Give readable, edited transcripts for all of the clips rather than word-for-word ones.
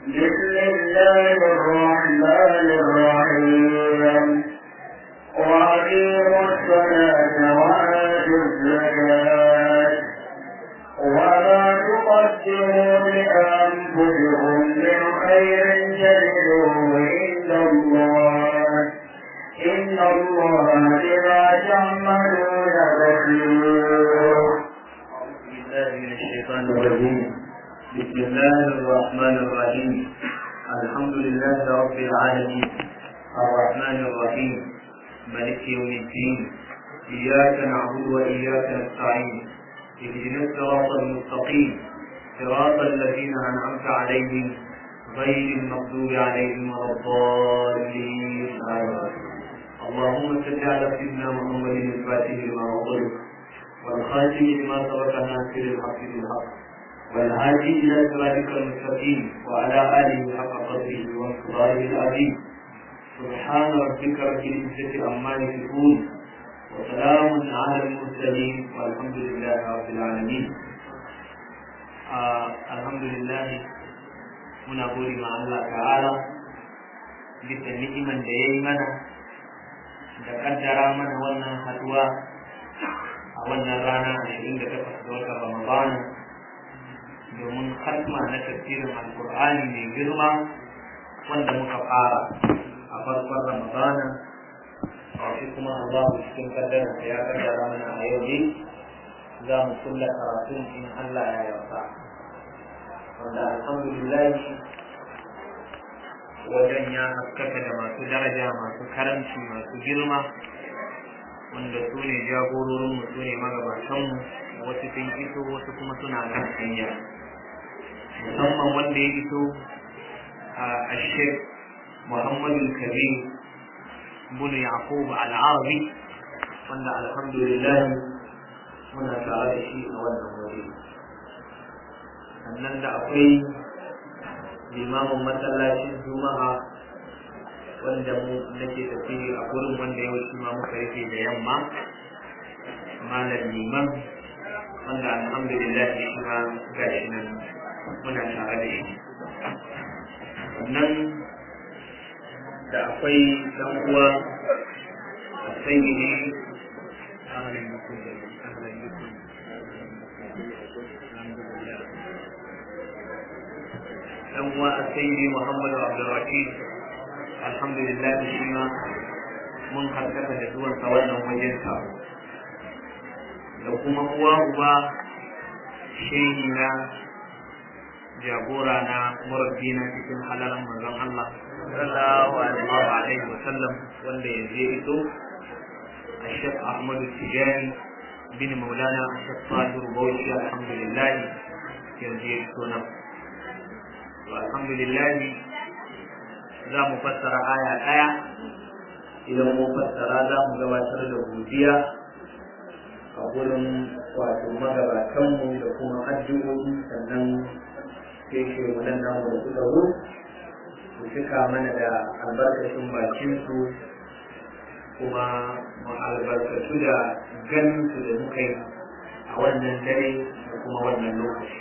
بسم الله الرحمن الرحيم وأقيموا الصلاة وآتوا الزكاة وما تقدموا لأنفسكم من خير تجدوه عند الله إن الله بما تعملون بصير. أعوذ بالله من الشيطان الرجيم. بسم الله الرحمن الرحيم. الحمد لله رب العالمين الرحمن الرحيم مالك يوم الدين إياك نعبد وإياك نستعين اهدنا الصراط المستقيم صراط الذين أنعمت عليهم غير المغضوب عليهم ولا الضالين آمين. اللهم صل على سيدنا محمد الفاتح لما أغلق والخاتم لما سبق ناصر الحق بالحق والهادي إلى صراطك المستقيم وعلى آله حق قدره ومقداره العظيم. سبحان ربك رب العزة عما يصفون وسلام على المرسلين والحمد لله رب العالمين. الحمد لله muna gode ma Allah ta'ala bisa ni'iman da ya yi mana da kaddara mana wannan haduwa a wannan rana 28 ga watan Ramadan domin hatma na tafsirin Alƙur'ani mai girma wanda muka fara a farkon Ramadan. Shi kuma Allah cikin kaddara da ya kaddara mana a yau ne za mu kulla karatun in Allah ya yarda. Wanda alhamdulillah wajen ya haskaka da masu daraja masu karanci masu girma wanda su ne jagororinmu su ne magabatanmu wasu sun iso wasu kuma suna kan hanya musamman wanda ya iso a Sheikh Muhammadu Kabir bin Yaqub Al-Arabi wanda alhamdulillah muna tare da shi a wannan wuri. Sannan da akwai limamin masallacin Juma'a wanda mu nake tafiya a gurin wanda ya wuce ma muka rufe da yamma malam liman wanda alhamdulillah shi ma gashi nan muna tare da shi. Sannan da akwai dan uwa sai ne dan uwa sayyidi Muhammad Abdulrahim alhamdulillah shi ma mun harkata da zuwan sa wannan wajen sa da kuma uwa uba shehi na jagora na murabbi na cikin halalan manzon Allah sallallahu alaihi wasallam wanda yanzu ya iso Sheikh Ahmad Tijani bin Maulana Sheikh Tahir Bauchi alhamdulillah yanzu ya iso nan. Alhamdulillah za mu fassara aya ɗaya, idan mu fassara za mu gabatar da godiya a gurin wato magabatanmu da kuma addu'o'i sannan sai ke mudan namu da suka zo su cika mana da albarkacin bakinsu kuma mu albarkatu da ganinsu da muka yi a wannan dare da kuma wannan lokaci.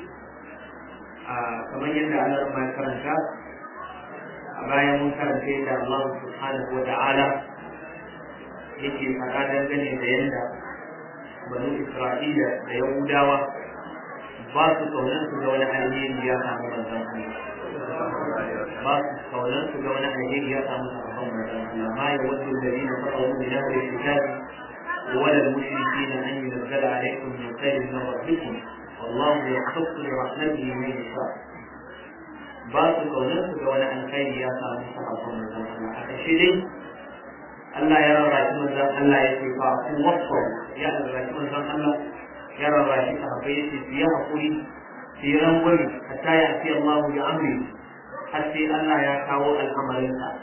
Kamar yadda Allah ma karanta a bayan mun karanta yadda Allah subhanahu wa ta'ala yake faɗa dangane da yadda banu Isra'ila da Yahudawa ba su kaunar su ga wani alheri ya samu manzon Allah, ba su kaunar su ga wani alheri ya samu sahabban manzon Allah. Ma yawaddu alladhina kafaru min ahli alkitab wala al-mushrikeena an yunzala alaykum min khairin min rabbikum والله يختص برحمته من يشاء. بعض القولات ولا أن خير يا صاحب صحابة من الله أكشدي الله يرى رحمة الله الله يتفاعل في وصفه يا رحمة الله يرى رحمة صحابيتي فيها قولي في رمضان حتى يأتي الله بأمره حتى الله يكاو الأمر الآن.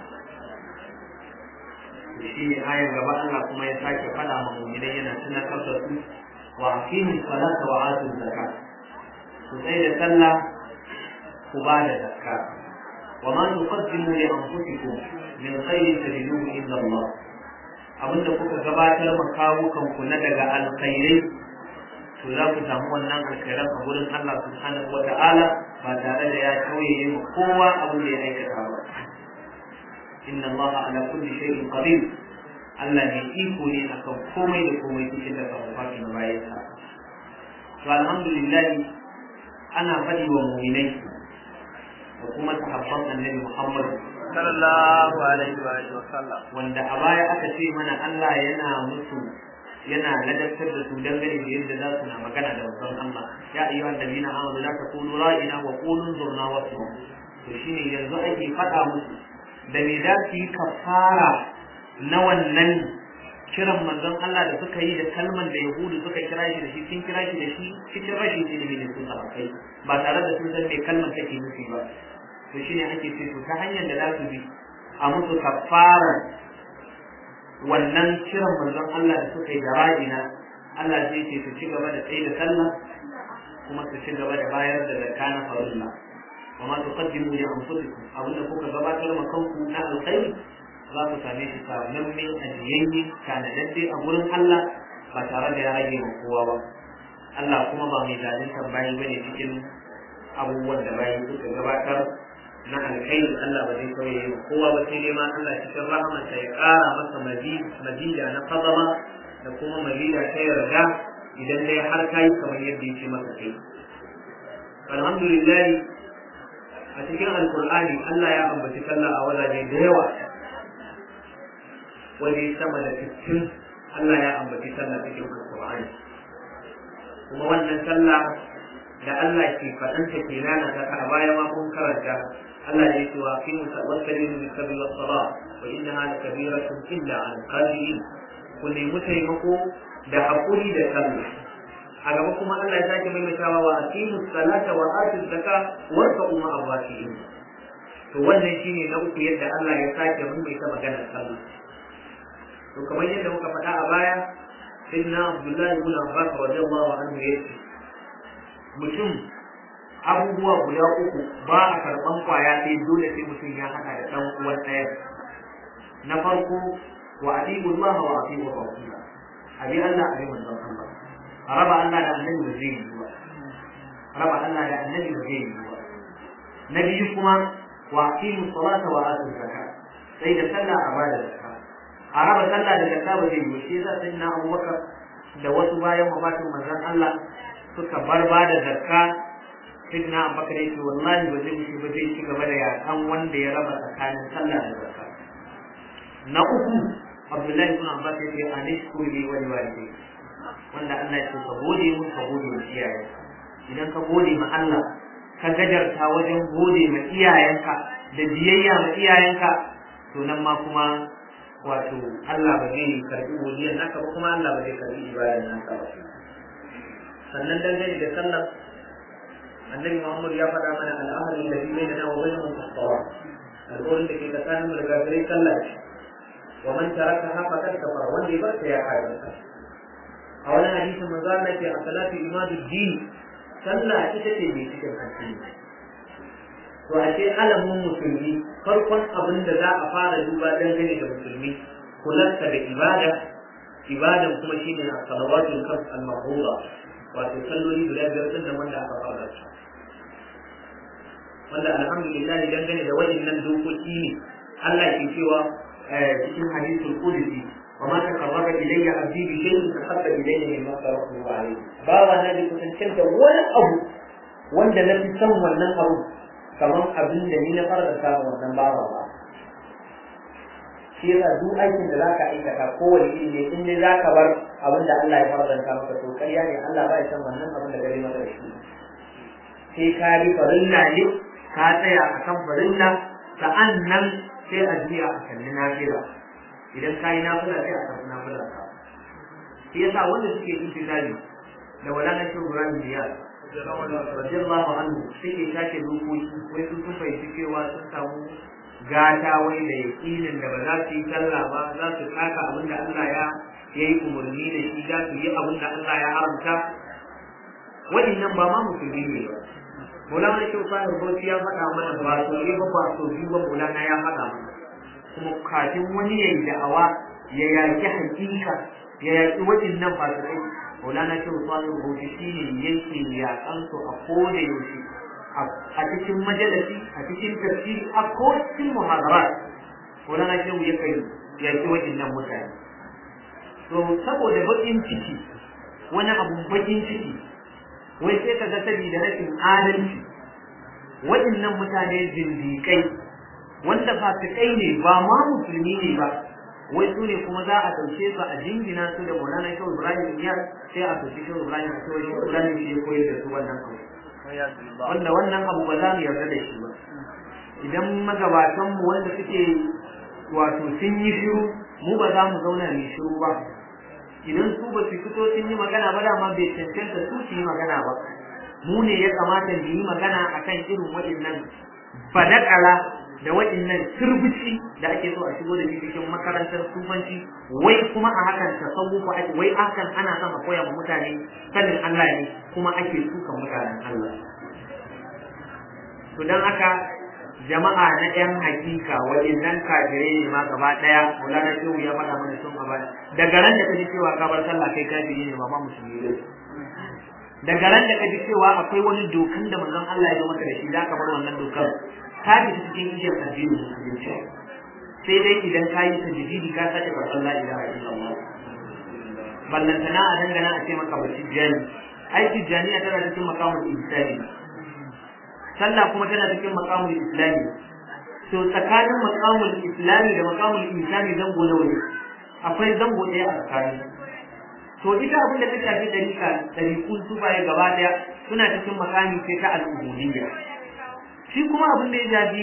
شيء آية قبل الله كما يساك فلا مؤمنين سنة كفرة وأقيموا الصلاة وآتوا الزكاة. وسيد سلة وبعد الزكاة وما تقدموا لأنفسكم من خير تجدوه إلا الله. abinda kuka gabatar makawukan ku na daga alkhairai to za ku samu wannan alkhairan a gurin Allah subhanahu wa ta'ala ba tare da ya tauye ma kowa abin da ya aikata ba. Inna Allah ala kulli shay'in qadir. Allah ne iko ne akan komai da komai cikin da sarrafa na bayansa. To alhamdulillah ana faɗi wa mu'minai da kuma sahabban Annabi Muhammad sallallahu alaihi wa sallam wanda a baya aka ce mana Allah yana ladabtar da su dangane da yadda za su na magana da wasan Allah. Ya ayyuhan ladina amanu la taqulu ra'ina wa qulu zurna wasma'u. To shine yanzu ake faɗa musu da me za su yi kafara na wannan kiran manzon Allah da suka yi da kalman da Yahudu suka kira shi da shi, sun kira shi da shi cikin rashin ilimi da sun sahabbai ba tare da sun san me kalman take nufi ba. To shine ake ce to ta hanyar da za su bi a musu kafara wannan kiran manzon Allah da suka yi da ra'ina, Allah zai ce su ci gaba da tsaye da sallah kuma su ci gaba da bayar da zakka na farilla. wa ma tuqaddimu li anfusikum abinda kuka gabatar ma kanku na alkhairi za ku same shi sanamme ajiyayye tanadadde a gurin Allah ba tare da ya rage ma kowa ba. Allah kuma ba mai zalunta bayi bane cikin abubuwan da bayi suka gabatar na alkhairi. Allah ba zai kawai ma kowa ba sai dai ma Allah cikin rahamarsa ya ƙara masa mazida na fadama da kuma mazida ta yarda idan dai har kai kamar yadda yake maka kai. Alhamdulillah a cikin alkur'ani Allah ya ambaci sallah a wajaje da yawa, waje sama da 60 Allah ya ambaci sallah cikin alkur'ani. Kuma wannan sallah da Allah ke faɗanta ke lalata ta a baya ma kun karanta Allah ya ce wa fi musawwasalimu bi sabri was salah wa innaha lakabiratun illa an qaliin. Ku nemi taimako da hakuri da sallah. A gaba kuma Allah ya sake maimaitawa wa aqimus salata wa atuz zakata warka'u ma'ar raki'in. To wannan shine na uku yadda Allah ya sake maimaita maganar sallah. To kamar yadda muka faɗa a baya sayyidina Abdullah ibn Abbas radiyallahu anhu yace mutum abubuwa guda uku ba a karban kwaya sai dole sai mutum ya haɗa da ɗan uwan ɗaya. Na farko wa atiqu Allah wa atiqu Rasul. Abi Allah abi manzon Allah. Raba Allah da annabi ba zai yi ba. Raba Allah da annabi ba zai yi ba. Na biyu kuma wa aqimu salata wa atu zakat. Sai da sallah a bada zakat. A raba sallah da zakat ba zai yi ba. Shi yasa sayyidina Abubakar da wasu bayan wafatin manzon Allah suka bar bada zakat. Sayyidina Abubakar yace wallahi ba zai mushi ba zai ci gaba da yakan wanda ya raba tsakanin sallah da zakat. Na uku Abdullahi ibn Abbas yace anishkuru li wa liwalidayya. Wanda Allah ya ce ka gode mu ka gode wa iyayen. Idan ka gode ma Allah ka gajarta wajen gode ma iyayenka da biyayya ma iyayenka to nan ma kuma wato Allah ba zai karbi godiyar naka ba kuma Allah ba zai karbi ibadar naka ba. Sannan dangane da sallah Annabi Muhammad ya faɗa mana al-ahadu alladhi bainana wa bainahum as-salat. Alƙawarin da ke tsakanin mu da kafirai sallah ce. Wa man tarakaha faqad kafara wanda ya barka ya kafirta. A wani hadisin manzo Allah ce a salatu imaduddin sallah ita ce mai cikin addini. To a ce alamun musulmi farkon abin da za a fara duba dangane da musulmi kularsa da ibadan kuma shine as-salawatul khams al-mafruḍa wato salloli guda biyar din da wanda aka fara su. Wanda alhamdulillah dangane da waɗannan dokoki ne Allah ke cewa cikin hadisul qudsi وما تقرب إلي عبدي بشيء تحب إليه مما افترضته عليه. بابا النبي كنت ولا أبو wanda na fi son wannan abu kamar abin da ni na fara samun wannan bawa ba. Shi yasa duk aikin da zaka aikata kowane iri ne in dai zaka bar abin da Allah ya faranta maka to ƙarya ne Allah ba ya san wannan abin da gare maka da shi. Sai ka bi farilla ne ka tsaya akan farilla sa'annan sai a jiya a kalli nafila. Idan ka yi nafila sai a karɓi nafila ka. Shi yasa wanda suke intizali da walalar shi Ibrahim Diyar radiyallahu anhu suke sake dokoki wai sun fahimci cewa sun samu gata wai da yaƙinin da ba za su yi sallah ba za su taka abin da Allah ya yi umarni da shi za su yi abin da Allah ya haramta. Waɗannan ba ma musulmi ne ba. Maulana Shehu Fahir Bauchi ya faɗa mana ba so ne ba so biyu ba Maulana ya faɗa mana. Kuma kafin wani ya yi da'awa ya yaƙi hakika ya yaƙi waɗannan fasikai Maulana Shehu Sani Rubuci shine yake yakan su a koda yaushe a cikin majalisi, a cikin tafsiri, a cikin muhadarat. Maulana Shehu yakan yaki waɗannan mutane. To saboda bakin ciki, wani abun bakin ciki, wai sai ka ga saboda rashin adalci waɗannan mutane zindiƙai wanda fasikai ne ba ma musulmi ne ba, wai su ne kuma za a ɗauke su a jingina su da Maulana Shehu Ibrahim Iyas, sai a ɗauki Shehu Ibrahim a cewa Shehu Ibrahim shi ya koyar da su wannan abu. Wanda wannan abu ba za mu yarda da shi ba. Idan magabatanmu wanda suke wato sun yi shiru, mu ba za mu zauna mai shiru ba. Idan su ba su fito sun yi magana ba, dama bai cancanta su yi magana ba. Mu ne ya kamata mu yi magana akan irin waɗannan badakala da waɗannan turbici da ake so a shigo da cikin makarantar sufanci, wai kuma a hakan tasawufu ake, wai hakan ana son a koya wa mutane sanin Allah ne, kuma ake sukan mutanen Allah. To dan haka jama'a na ɗan hakika waɗannan kafirai ne ma gaba ɗaya. Maulana Shehu ya faɗa mana sun a baya, daga ran da ka ji cewa ka bar sallah kai kafiri ne ba ma musulmi ne. Daga ran da ka ji cewa akwai wani dokan da manzon Allah ya zo maka da shi, za ka bar wannan dokar, ka ji cikin ijiyar addinin musulunci. Sai dai idan ka yi tajdidi ka sake karɓar la ilaha illallah. Ballantana a dangana a ce maka ba tijjani. Ai tijjaniya tana cikin makamul islami, sallah kuma tana cikin makamul islami. To tsakanin makamul islami da makamul islami zango nawa ne? Akwai zango ɗaya a tsakani. To ita abin da ta shafi ɗariƙun sufaye gaba ɗaya suna cikin makami sai ta al'ubudiyya. Shi kuma abin da ya shafi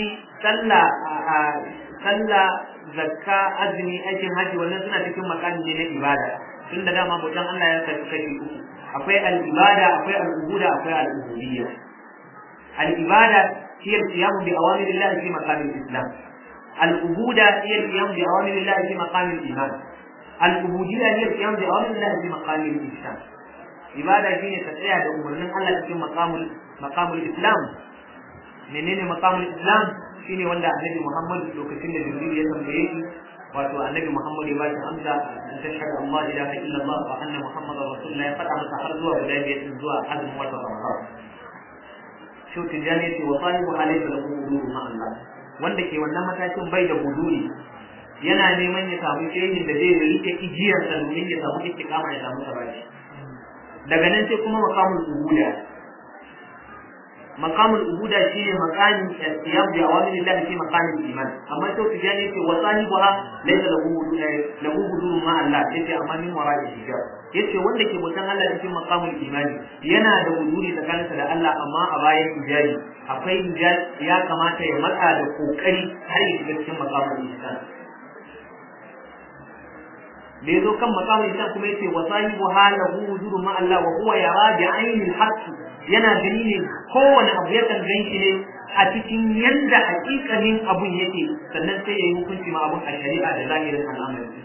sallah, zakka, azumi, aikin haji, wannan suna cikin makami ne na ibada. Tun da dama bautan Allah ya kashi kashi uku. Akwai al'ibada, akwai al'ubuda, akwai al'ubudiyya. Al'ibada hiya al-qiyamu bi awamirillah fi maqamil islam. Al'ubuda hiya al-qiyamu bi awamirillah fi maqamil iman. Al'ubudiyya hiya al-qiyamu bi awamirillah fi maqamil ihsan. Ibada shine ta tsaya da umarnin Allah cikin maqamul islam. Menene maqamul islam? Shine wanda Annabi Muhammad lokacin da Jibril ya tambaye shi, wato Annabi Muhammad ya ba shi amsa, an tashhadu an la ilaha illallah wa anna muhammadar rasulullah, ya faɗa masa har zuwa guda biyar zuwa azumin wata Ramadan. Shi tijani ce wa salihu alayka lahu huduru ma Allah, wanda ke wannan matakin bai da huduri, yana neman ya samu shehin da zai rike igiyar sa domin ya samu istiqama, ya samu sabati. Daga nan sai kuma maqamul ubuda. Maqamul ubuda shine maqamin qiyam bi awamilillah fi maqamil iman. Amma to tijani ce wa sahibuha laysa lahu hudurun ma Allah, yace amma min wara'i hijab. Yace wanda ke bautan Allah cikin maqamul imani yana da huduri tsakaninsa da Allah, amma a bayan hijabi akwai hijabi, ya kamata ya matsa da kokari har ya shiga cikin maqamul ihsan. da yazo kan maqamul ihsan kuma yace wa sahibuha lahu hudurun ma Allah wa huwa yara bi ainil haqq, yana gani ne kowane abu ya kan ganshi ne a cikin yanda hakikanin abun yake, sannan sai yayi hukunci ma abun a shari'a da zahirin al'amari.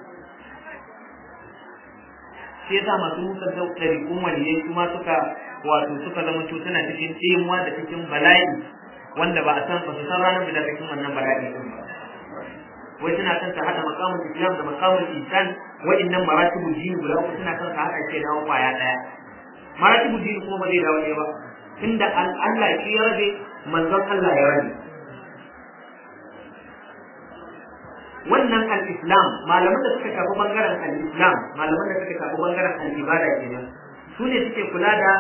Sai yasa masu musan ɗariƙun waliyai kuma suka zama suna cikin tsimuwa da cikin bala'i wanda ba a san ba su san ranar da cikin wannan bala'i din ba. Wai suna kan ta hada maqamul islam da maqamul ihsan, wa'annan maratibul din guda uku suna kan ta hada ke dawo kwaya daya. Maratibul din kuma ba zai dawo ne ba, tunda Allah shi ya rabe, manzon Allah ya rabe. Wannan al-islam, malaman da suka shafi bangaren al-islam, malaman da suka shafi bangaren al-ibada kenan, su ne suke kula da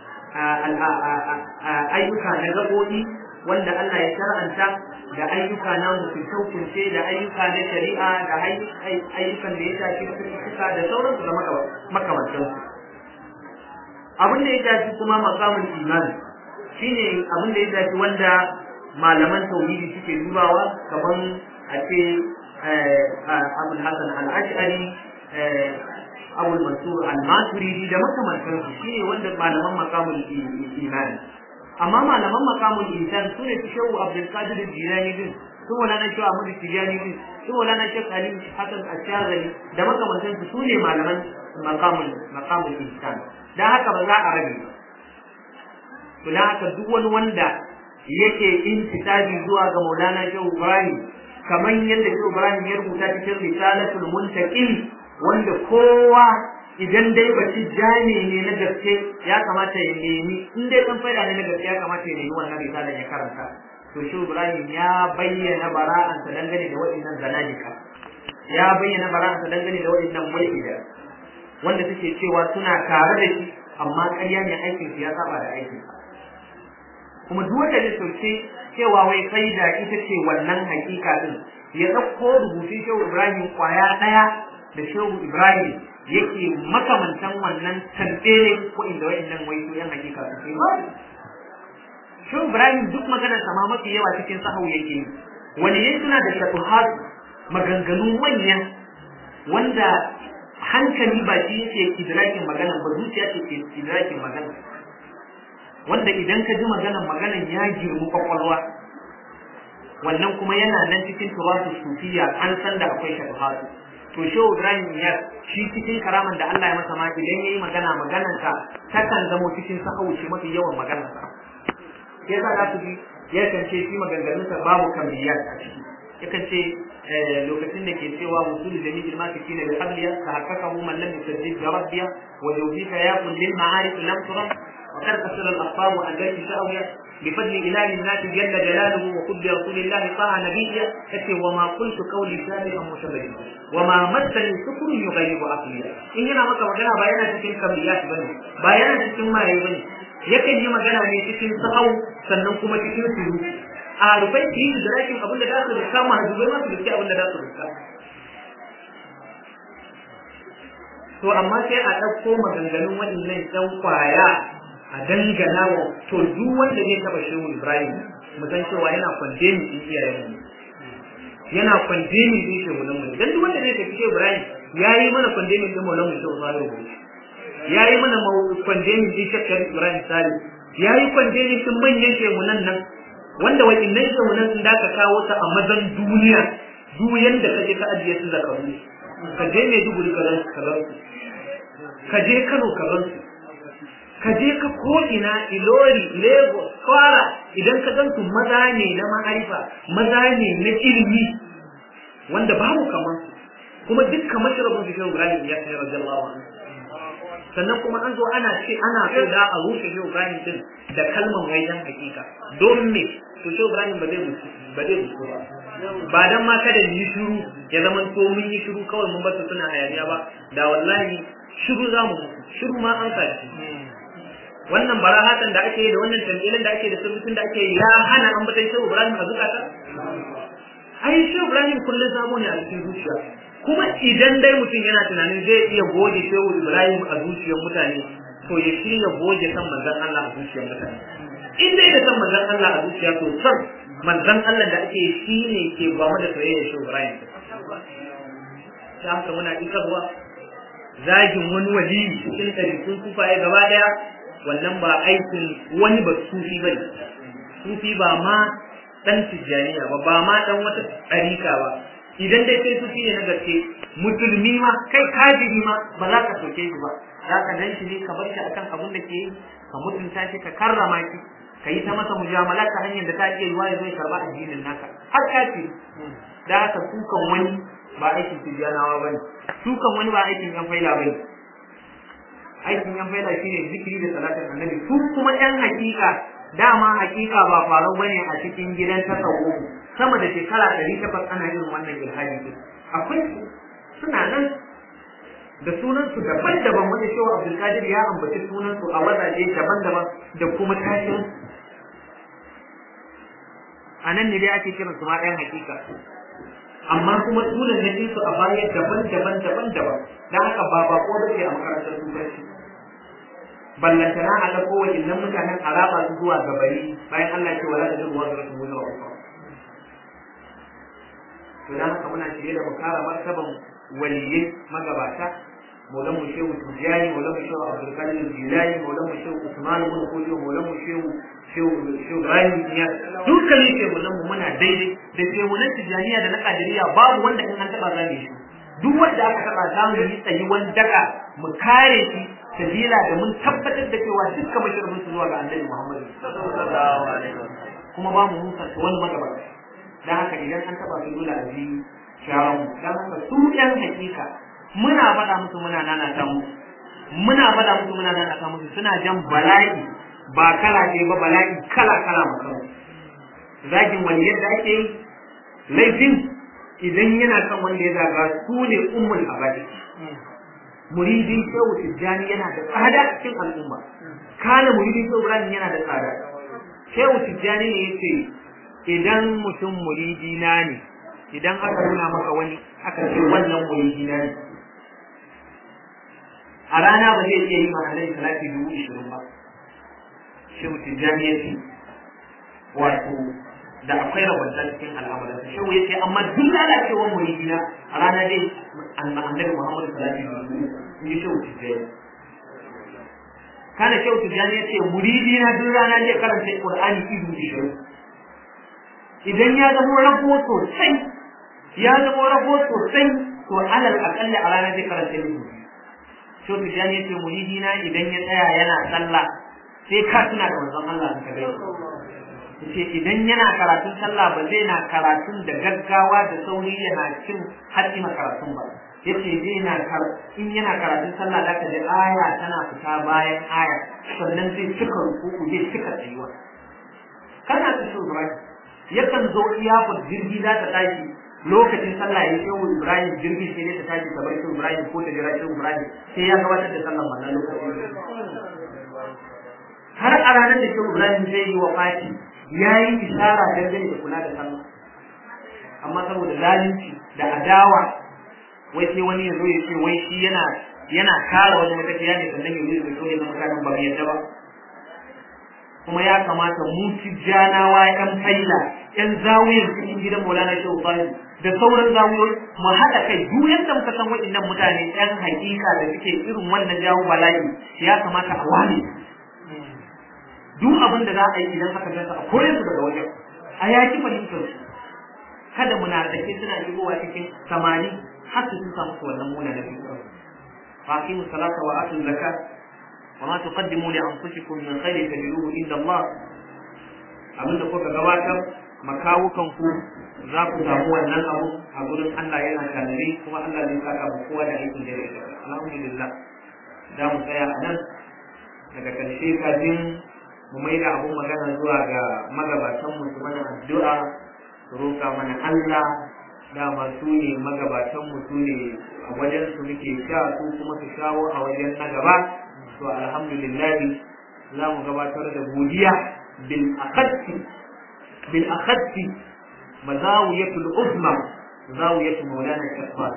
ayyuka na gaɓoɓi wanda Allah ya shar'anta, da ayyuka na hukunce da ayyuka na shari'a, da ayyukan da ya shafi cututtuka da sauransu da makamantansu. Abin da ya shafi kuma maqamul iman shine abin da ya shafi wanda malaman tauhidi suke dubawa, kamar a ce Abul Hasan al-Ash'ari, Abul Mansur al-Maturidi da makamantansu, shine wanda malaman maqamul iman. Amma malaman maqamul ihsan su ne Shehu Abdul Qadir al-Jilani din, su Maulana Shehu Ahmad Tijani din, su Maulana Shehu Ali Hasan al-Shazali da makamantansu, su ne malaman maqamul ihsan. Dan haka ba za a rabe ba. Dan haka duk wani wanda yake intisabi zuwa ga Maulana Shehu Ibrahim, kamar yadda Shehu Ibrahim ya rubuta cikin Risalatul Muntaqim, wanda kowa idan dai baci jani ne na gaske ya kamata ya nemi, in dai dan faida ne na gaske ya kamata ya nemi wannan risalan ya karanta. To Shehu Ibrahim ya bayyana bara'ansa dangane da waɗannan zanadika, ya bayyana bara'ansa dangane da waɗannan mulkida wanda suke cewa suna tare da shi amma ƙarya ne aikin ya saba da aikin. Kuma duk wanda zai sauke cewa wai faida ita ce wannan hakika din, ya ɗauko rubutun Shehu Ibrahim kwaya ɗaya da Shehu Ibrahim yake makamantan wannan tantene ko inda wa'annan wai su yan hakika su ce ba. Shehu Ibrahim duk maganar sa ma mafi yawa cikin sahau yake yi. Wani yayi suna da shatuhat maganganu manya wanda hankali ba shi yake idrakin maganar ba, zuciya ce ke idrakin maganar. Wanda idan ka ji maganar ya girmu kwakwalwa, wannan kuma yana nan cikin turasu sufiya, an san da akwai shatuhatu. To Shehu Ibrahim ya shi cikin karaman da Allah ya masa ma idan yayi maganar ta takan zamo cikin sahau shi mafi yawan maganar sa. Sai za ku ji ya kance shi maganganun sa babu kamiyat a ciki. Yakan ce lokacin da ke cewa musul da mijil ma kike ne da habliya ta hakaka mu man lam yusajjid da rabbiya wa yawfika ya kun lil ma'arif lam turab wa kad kasara al aqfam an gaiti sha'wiya بفضل إله الناس جل جلاله وقد رسول الله طه نبيا كتي وما قلت قولي سابقا مشبها وما مسني سكر يغيب عقلي إن هنا مكة وجنا بيانا تكين كميات بني بيانا تكين ما يبني يكن يما جنا من تكين سحو سننكم تكين سلوك أعرفين كيف دراكم أبو الله داخل الكام هدوبي ما تبكي أبو الله داخل الكام. to amma sai a ɗauko maganganun waɗannan ɗan kwaya a dangana wa to duk wanda zai taba Shehu Ibrahim mu san cewa yana condemn din iyayen mu, yana condemn din Shehu nan mu, dan duk wanda zai tafi Shehu Ibrahim yayi mana condemn din Maulana mu Shehu Salihu, yayi mana condemn din Shehu Ibrahim Salihu, yayi condemn din manyan Shehu nan wanda wakinnan Shehu nan sun da ka kawo ta a mazan duniya duk yanda kaje ka ajiye su zakaru, ka je ne duburi ka je Kano ka je ka ko'ina Ilori, Lagos, Kwara, idan ka gansu maza ne na ma'arifa, maza ne na ilimi wanda babu kamar su, kuma dukkan masharabin Shehu Ibrahim ya sai radiyallahu anhu. Sannan kuma an zo ana ce ana so da a rushe Shehu Ibrahim din da kalman waidan hakika. Don me? To Shehu Ibrahim ba zai mutu ba. Ba dan ma kada yi shiru ya zama to mun yi shiru kawai mun bar su suna hayaniya ba, da wallahi shiru za mu mutu, shiru ma an sa shi. Wannan barahatan da ake yi da wannan tambayoyin da ake da surutun da ake yi ya hana an batan Shehu Ibrahim a zukata? Ai Shehu Ibrahim kullum sabo ne a cikin zuciya, kuma idan dai mutum yana tunanin zai iya goge Shehu Ibrahim a zuciyar mutane, to ya shirya goge san manzon Allah a zuciyar mutane. In dai da san manzon Allah a zuciya, to san manzon Allah da ake shi ne ke gwamma da soyayya Shehu Ibrahim. Ta haka muna isarwa zagin wani wali cikin ɗarikun sufaye gaba ɗaya, wannan ba aikin wani ba sufi bane. Sufi ba ma dan tijjaniya ba ma dan wata ɗarika ba. Idan dai kai sufi ne na gaske, musulmi ma kai kafiri ma ba za ka soke shi ba, za ka dan shi ne ka bar shi akan abin da ke yi, ka mutunta shi, ka karrama shi, ka yi ta masa mujamala ta hanyar da ta iya yiwa ya zo ya karba addinin naka har kafiri. Da haka sukan wani ba aikin tijjanawa bane, sukan wani ba aikin yan faila bane. Aikin yan faila shine zikiri da salatin annabi. Su kuma yan hakika, dama hakika ba farau bane a cikin gidan tasawuf. Sama da shekara 800 ana yin wannan ilhadi din. Akwai suna nan da sunan su daban-daban, wanda Shehu Abdul Qadir ya ambaci sunan su a wazaje daban-daban da kuma tashin. Anan ne dai ake kiran su ma yan hakika. Amma kuma sunan ne su a baya daban-daban. Dan haka ba ko da ke a makarantar turanci. Ballantana a ɗauko wa'innan mutanen a raba su zuwa gabari bayan Allah ce wala da zai ruwa da su wuce wa uku. To dan haka muna shirye da mu kara martaban waliyyai magabata, Maulan mu Shehu Tijjani, Maulan mu Shehu Abdul Qadir Jilani, Maulan mu Shehu Usman ibn Khudiyo, Maulan mu Shehu Ibrahim ya dukkan ne Maulan mu muna daidai da Shehunan Tijjaniya da na Qadiriyya, babu wanda in an taba zame shi. Duk wanda aka taba zamu yi tsayi wanda mu kare shi sabila da mun tabbatar da cewa dukkan mashirin su zuwa ga Annabi Muhammad sallallahu alaihi wasallam, kuma ba mu musa wani magabata. Dan haka idan an taba su dole a ji shawaran. Dan haka su ɗan hakika muna faɗa musu, muna nanata mu muna faɗa musu muna nan aka musu suna jan bala'i ba kala ce ba bala'i kala kala maka zagin wani yadda ake yi laifin idan yana kan wanda ya zaga su ne ummul abadi muridin shehu tijjani yana da tsada cikin al'umma kana muridin shehu ibrahim yana da tsada shehu tijjani ne yace idan mutum muridina ne idan aka nuna maka wani aka ce wannan muridina ne a rana ba zai iya yi mahalai salati 20,000 ba shehu tijjani yace wato da akwai rabanta cikin al'amuran sa shehu yace amma duk lalacewar muridina a rana dai annabi Muhammad sallallahu alaihi wasallam yi shehu tijjani kana shehu tijjani yace muridina duk rana dai karanta Qur'ani izu 20 idan ya zama rabo sosai to alal akalli a rana dai karanta izu shehu tijjani yace muridina idan ya tsaya yana sallah sai ka tuna da manzon Allah ka gaisa ce idan yana karatun sallah ba zai na karatun da gaggawa da sauri yana cin hatima karatun ba yace zai na in yana karatun sallah da ka ji aya tana fita bayan aya sannan zai cika ruku zai cika tsayuwa kana ta so Ibrahim yakan zo iyafar jirgi za ta tashi lokacin sallah ya shehu Ibrahim jirgi sai ne ta tashi ta bar shehu Ibrahim ko ta jira shehu Ibrahim sai ya gabatar da sallah wannan lokacin har a ranar da shehu Ibrahim zai yi wafati ya yi ishara dangane da kula da sallah amma saboda zalunci da adawa wai sai wani ya zo ya ce wai shi yana kare wani matafiya ne sannan ya zo ya so ya zama mutanen ba mai yadda ba kuma ya kamata mu tijjanawa yan faila yan zawiyar cikin gidan Maulana Shehu Ibrahim da sauran zawiyoyi mu haɗa kai duk yadda muka san waɗannan mutane yan hakika da suke irin wannan jawo bala'i ya kamata a wane duk abin da za a yi idan aka gasa a kore su daga wajen a yaki fahimtar su kada munafiki suna shigowa cikin samari har su samu su wannan muna na fitar fa aqimu salata wa atu zakat wa ma tuqaddimu li anfusikum min khairin tajiduhu inda Allah abin da kuka gabatar makawukan ku za ku samu wannan abu a gurin Allah yana tanare kuma Allah zai saka mu kowa da aikin da yake alhamdulillah da mu tsaya a nan daga karshe kafin mu mai da abun magana zuwa ga magabatanmu su mana addu'a su roƙa mana Allah dama su ne magabatanmu su ne a wajen su muke sha su kuma su shawo a wajen na gaba to alhamdulillah za mu gabatar da godiya bil akhadti mazawiyatul uzma zawiyatu maulana shaffar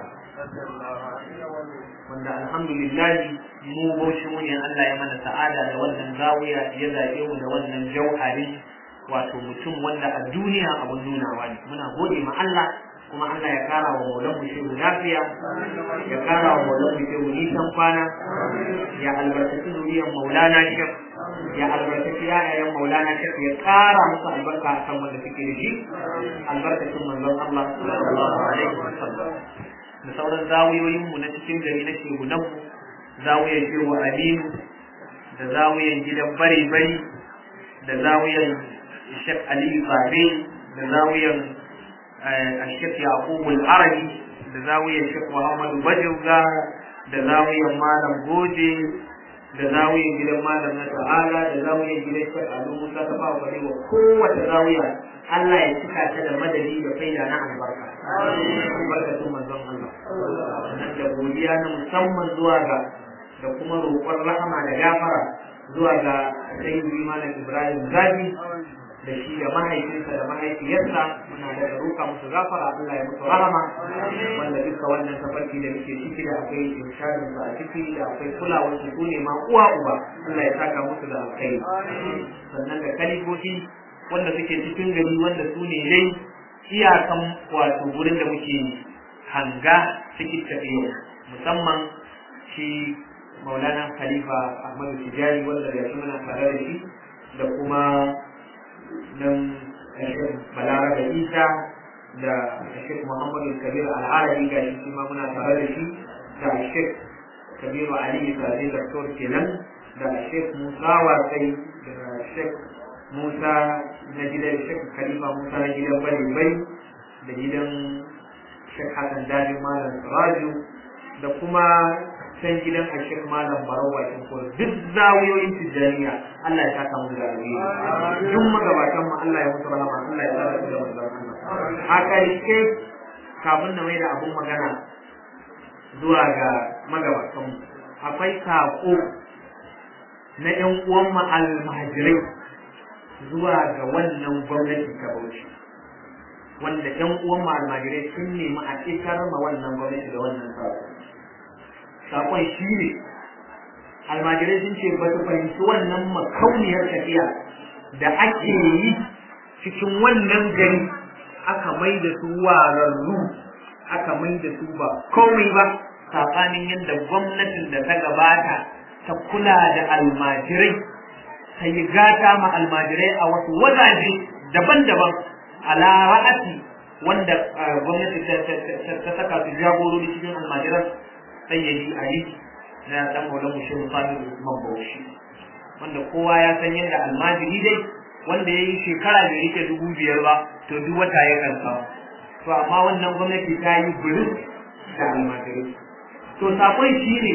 wanda alhamdulillah mu bauchi mu ne Allah ya mana sa'ada da wannan zawiya ya zabe mu da wannan jauhari wato mutum wanda a duniya abun nunawa ne muna gode ma Allah kuma Allah ya kara wa maulan mu shehu lafiya ya kara wa maulan mu shehu nisan kwana ya albarkaci zuriyar maulana shek ya albarkaci yayayen maulana shek ya kara musu albarka akan wanda suke da shi albarkacin manzon Allah sallallahu alaihi wasallam da sauran zawiyoyinmu na cikin gari na shehunanmu zawiyar shehu Aminu da zawiyar gidan bare-bari da zawiyar Sheikh Aliyu Sabe da zawiyar Sheikh Yakubu Al-Arabi da zawiyar Sheikh Muhammadu Bajauga da zawiyar Malam Goje da zawiyar gidan Malam na Ta'ala da zawiyar gidan Sheikh Alu Musa ta ba wa kowace zawiya Allah ya cika ta da madadi da faida na albarka. Albarkatun manzon Allah. Nan da godiya na musamman zuwa ga da kuma roƙon rahama da gafara zuwa ga sayyidi Malam Ibrahim Zabi da shi da mahaifinsa da mahaifiyarsa muna da roƙa musu gafara Allah ya musu rahama wanda duka wannan tafarki da muke ciki da akwai irshadin su a ciki da akwai kulawar su ne ma uwa uba Allah ya saka musu da alkhairi sannan da kalifofi wanda suke cikin gari wanda su ne dai iyakan wato gurin da muke hanga cikin tafiya musamman shi Maulana Khalifa Ahmadu Tijani wanda da shi muna tare da shi da kuma nan Balarabe Isa da Sheikh Muhammadu Kabir Al-Arabi ga shi kuma muna tare da shi da Sheikh Kabiru Ali Sadi Doktor kenan da Sheikh Musa Wasai da Sheikh Musa na gidan Sheikh Khalifa Musa na gidan Bari da gidan Sheikh Hassan Dadi Malam Raju da kuma san gidan Ashir Malam Barau bakin kore duk zawiyoyin Tijjaniya Allah ya saka mu da alheri duk magabatan mu Allah ya musu rahama Allah ya saka su da manzon Allah a karshe kafin na mai da abun magana zuwa ga magabatan mu akwai sako na ƴan uwan mu almajirai zuwa ga wannan gwamnati ta Bauchi wanda ƴan uwan mu almajirai sun nemi a isar ma wannan gwamnati da wannan sako sakon shi ne almajirai sun ce ba su fahimci wannan makauniyar tafiya da ake yi cikin wannan gari aka mai da su wararru aka mai da su ba komai ba saɓanin yadda gwamnatin da ta gabata ta kula da almajirai ta yi gata ma almajirai a wasu wajaje daban-daban ala ra'ati wanda gwamnati ta saka su jagorori cikin almajiran sayyidi ali na dan maulan mu shehu Sani Usman Bauchi wanda kowa ya san yadda almajiri dai wanda yayi shekara da yake 5,000 ba to duk wata ya kansa to amma wannan gwamnati ta yi burin da almajiri to sakon shi ne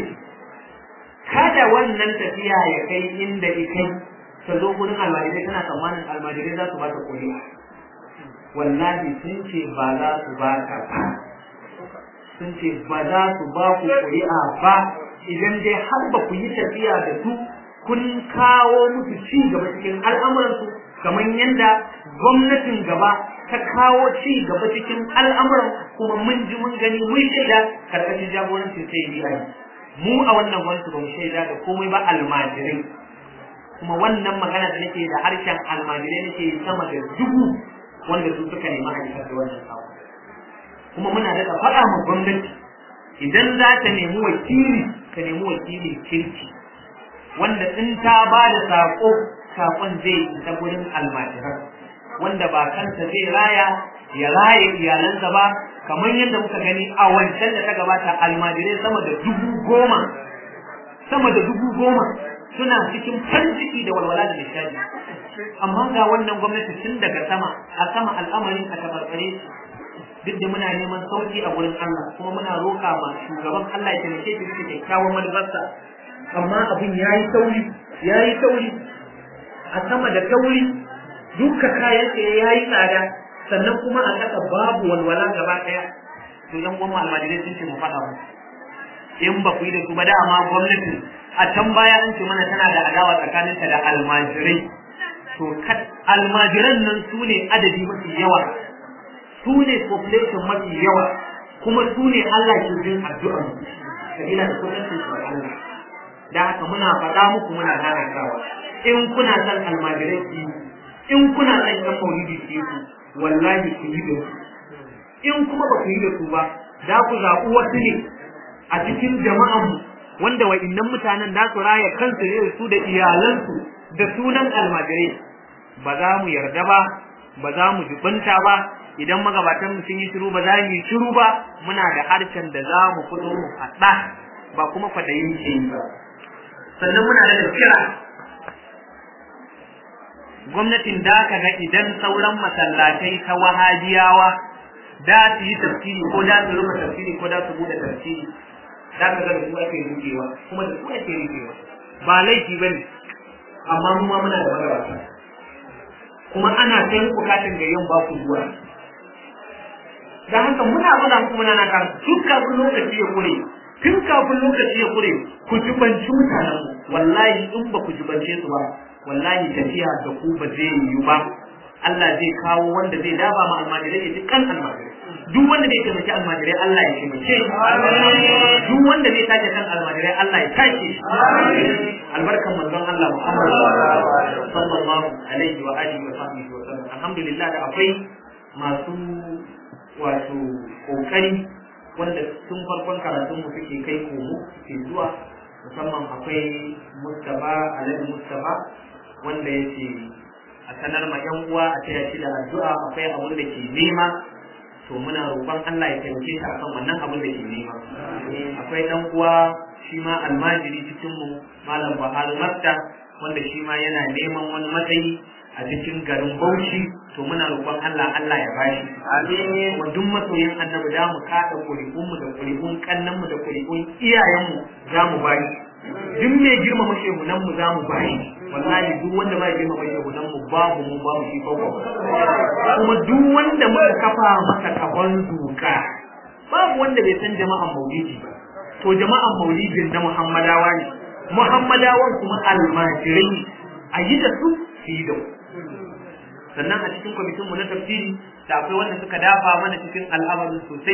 kada wannan tafiya ya kai inda ikai ta zo gurin almajirai tana tsammanin almajirai za su ba ta kuɗi wallahi sun ce ba za su ba ta ba sun ce ba za su ba ku ƙuri'a ba idan dai har ba ku yi tafiya da su kun kawo musu ci gaba cikin al'amuransu kamar yadda gwamnatin gaba ta kawo ci gaba cikin al'amuran kuma mun ji mun gani mun shaida karkashin jagorancin sai biya mu a wannan gwamnati ba mu shaida da komai ba almajirai kuma wannan magana da nake da harshen almajirai nake sama da 1000 wanda su suka nemi a da wannan sako kuma muna da faɗa ma gwamnati idan za ta nemi wakili ka nemi wakili kirki wanda in ta ba da saƙon zai isa gurin almajiran wanda ba kansa zai ya raye iyalansa ba kamar yadda muka gani a wancan da ta gabata almajirai sama da 10,000 suna cikin farin ciki da walwala da nishadi amma ga wannan gwamnati tun daga sama al'amarin a tabarbare duk da muna neman sauki a gurin Allah kuma muna roƙa ma shugaban Allah ya taimake shi da kyakkyawan manufarsa amma abin yayi sauri a sama da tauri duka kayan sa yayi tsada sannan kuma a kasa babu walwala gaba daya to yan gwamma almajirai sun ce mu faɗa mu in ba ku yi da su ba dama gwamnati a can baya an ce mana tana da adawa tsakaninta da almajirai to almajiran nan su ne adadi mafi yawa su ne population mafi yawa kuma su ne Allah ke jin addu'ar sabila da kusancin su Allah da haka muna faɗa muku muna nanatawa in kuna son almajirai ki in kuna son ɗan maulidi ki ku wallahi ku yi da su in kuma ba ku yi da su ba za ku zaɓi wasu ne a cikin jama'an mu wanda wa'innan mutanen da su raya kansu ne su da iyalansu da sunan almajirai ba za mu yarda ba za mu jubanta ba idan magabatan mu sun yi shiru ba za mu yi shiru ba muna da harshen da za mu fito mu faɗa ba kuma kwaɗayin ke yi ba sannan muna da kira gwamnatin da ka ga idan sauran masallatai ta wahabiyawa da su yi tafsiri ko da su rufe tafsiri ko da su bude tafsiri da ka ga da su ake rikewa kuma da su ake rikewa ba laifi bane amma mu ma muna da magabata kuma ana kai bukatun ga yin baku zuwa da haka muna kuma na kan tun kafin lokaci ya kure ku jibanci mutanen wallahi in ba ku jibance su ba wallahi tafiya da ku ba zai yi ba Allah zai kawo wanda zai daba ma almajirai ya ji kan almajirai duk wanda zai taimaki almajirai Allah ya taimake duk wanda zai tace kan almajirai Allah ya tace albarkan manzon Allah Muhammad sallallahu alaihi wa alihi wa sahbihi wa sallam alhamdulillah da akwai masu wato kokari wanda tun farkon karatun mu suke kai komo ke zuwa musamman akwai Alhaji Mustafa wanda yake a sanar ma yan uwa a taya shi da addu'a akwai abin da ke nema to muna roƙon Allah ya taimake shi akan wannan abin da ke nema akwai dan uwa shi ma almajiri cikin mu malam Bahar Makka wanda shi ma yana neman wani matsayi a cikin garin Bauchi to muna roƙon Allah ya bashi amin kuma duk masoyin annabi da mu kada kuri'un mu da kuri'un kannan mu da kuri'un iyayen mu za mu bashi duk mai girmama shehunan mu za mu bashi wallahi duk wanda ba girmama shehunan mu babu shi babu kuma duk wanda muka kafa masa kafan duka babu wanda bai san jama'an maulidi ba to jama'an maulidin na Muhammadawa ne Muhammadawan kuma almajirai a yi da su yi da sannan a cikin kwamitin mu na tafsiri da akwai wanda suka dafa mana cikin al'amarin sosai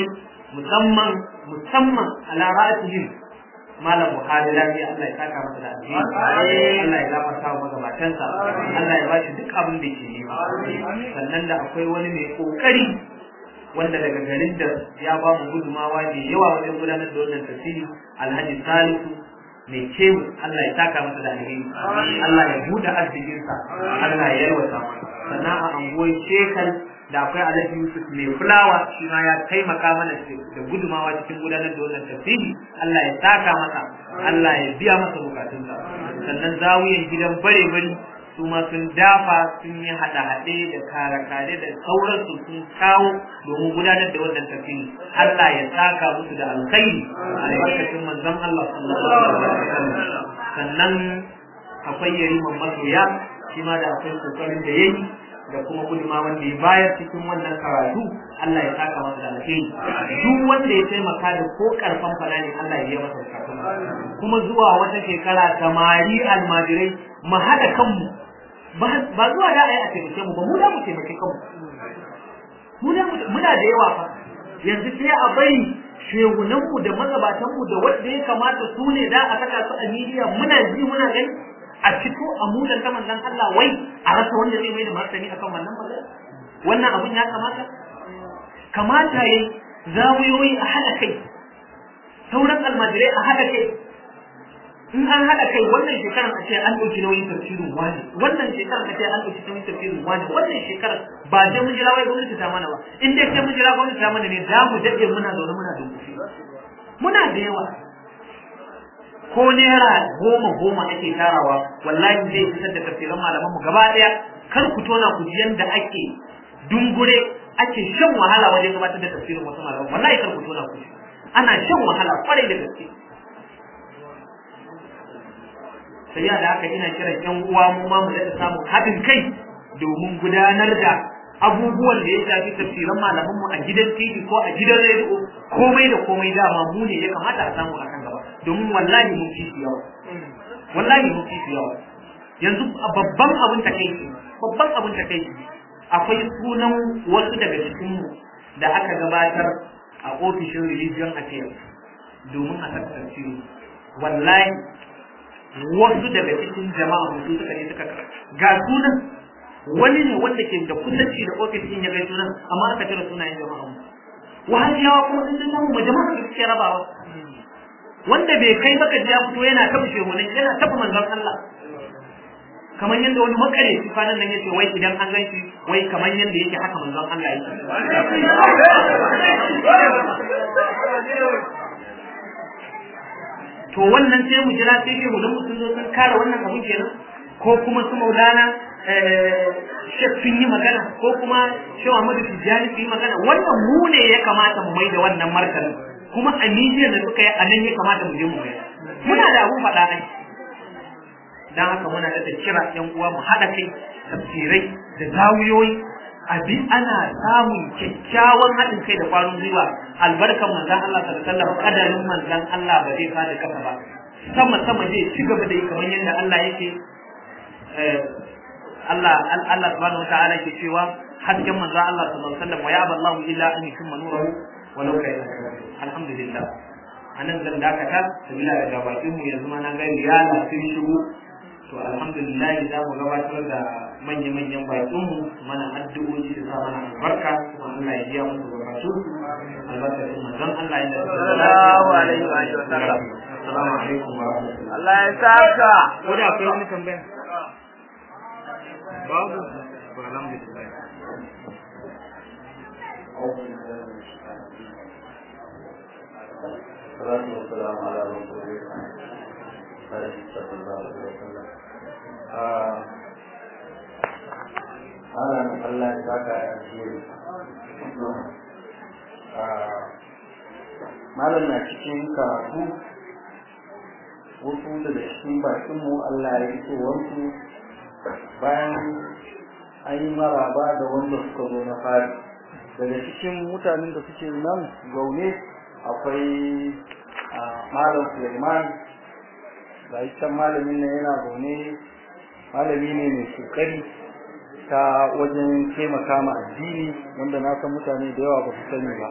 musamman ala ra'atihim malam Buhari lafiya Allah ya saka masa da alheri Allah ya gafarta wa magabatansa Allah ya ba shi duk abin da yake nema sannan da akwai wani mai kokari wanda daga garin da ya ba mu gudumawa da yawa wajen gudanar da wannan tafsiri Alhaji Salisu mai kewu Allah ya saka masa da alheri Allah ya buɗe arzikinsa Allah ya yalwata sannan a anguwar Shekar da akwai Alhaji Yusuf mai fulawa shi ma ya taimaka mana da gudumawa cikin gudanar da wannan tafsiri Allah ya saka masa Allah ya biya masa bukatunsa sannan zawiyan gidan bare-bare su ma sun dafa sun yi haɗe-haɗe da kare-kare da sauransu sun kawo domin gudanar da wannan tafsiri Allah ya saka musu da alkhairi albarkacin manzon Allah sallallahu alaihi wasallam sannan akwai yariman masoya shi ma da akwai kokarin da yayi da kuma guduma wanda ya bayar cikin wannan karatu Allah ya saka masa da alheri duk wanda ya taimaka da ko karfan fada ne Allah ya yi masa bukatun kuma zuwa wata shekara samari almajirai mu hada kanmu ba zuwa da ai a taimake mu ba mu da mu taimake kanmu muna da yawa fa yanzu sai a bari shegunan mu da magabatan mu da wanda ya kamata su ne da a saka su a media muna ji muna gani a fito a mudan ta manzon Allah wai a rasa wanda zai mai da martani akan wannan magana wannan abun ya kamata yayi zawiyoyi a hada kai sauran almajirai a hada kai in an hada kai wannan shekarar a ce an dauki nauyin tafsirin wani wannan shekarar a ce an dauki nauyin tafsirin wani wannan shekarar ba je mun jira wai gwamnati ta mana ba in dai sai mun jira gwamnati ta mana ne za mu dade muna zaune muna dunkushi muna da yawa ko naira goma ake tarawa wallahi zai fitar da tafsirin malaman mu gaba daya kar ku tona ku ji yanda ake dungure ake shan wahala wajen gabatar da tafsirin wasu malaman wallahi kar ku tona ku ana shan wahala kwarai da gaske sai da haka ina kiran ƴan uwa mu ma mu da samu haɗin kai domin gudanar da abubuwan da ya shafi tafsirin malaman mu a gidan TV ko a gidan radio komai da komai dama mu ne ya kamata a samu akan gaba domin wallahi mun fi su yawa yanzu babban abin takeici akwai sunan wasu daga cikin mu da aka gabatar a ofishin religion affairs domin a saka tafsiri wallahi wasu daga cikin jama'a mutum suka je suka ga sunan wani ne wanda ke da kusanci da ofishin ya ga sunan amma aka tara sunayen jama'a mu wahayawa kuma sun san mu jama'a da suke rabawa wanda bai kai baka ji ya fito yana tafi shehunan yana tafi manzon Allah kamar yadda wani makare shi kwanan nan yace wai idan an ganshi wai kamar yadda yake haka manzon Allah yake to wannan sai mu jira sai ke hudu sun zo sun kare wannan abun kenan ko kuma su Maulana Sheikh sun yi magana ko kuma Sheikh Ahmadu Tijani sun yi magana wannan mu ne ya kamata mu mai da wannan martanin kuma a mijiyar da suka yi a nan ya kamata mu je mu mai muna da abun faɗa ai dan haka muna da kira ƴan uwa mu haɗa kai tafsirai da zawiyoyi abi ana samun kyakkyawan haɗin kai da kwarin gwiwa albarkan manzon Allah sallallahu alaihi wasallam kadarin manzon Allah ba zai fada kasa ba sama zai ci gaba da yi kamar yadda Allah yake Allah subhanahu wataala yake cewa hasken manzon Allah sallallahu alaihi wasallam wa ya Allahu illa an yutimma nurahu walau kana alhamdulillah anan zan dakata sabila da gabatin mu yanzu ma na ga riyala sun shigo to alhamdulillah za mu gabatar da manya-manyan bakinmu mana addu'o'i da sa mana albarka kuma Allah ya biya musu bukatu albarkacin manzon Allah ya sallallahu alaihi wa sallam assalamu alaikum wa rahmatullahi Allah ya saka ko da akwai wani tambaya babu to alhamdulillah salatu wassalamu ala rasulillah sallallahu alaihi wa sallam malam Allah ya saka ya alheri. Malam na cikin karatu wasu daga cikin bakinmu Allah ya yi tsohonsu bayan an yi maraba da wanda suka zo na fari. Daga cikin mutanen da suke nan zaune akwai Malam Suleiman, ga can malamin nan yana zaune, malami ne mai kokari ta wajen taimaka ma addini wanda na san mutane da yawa ba su sani ba.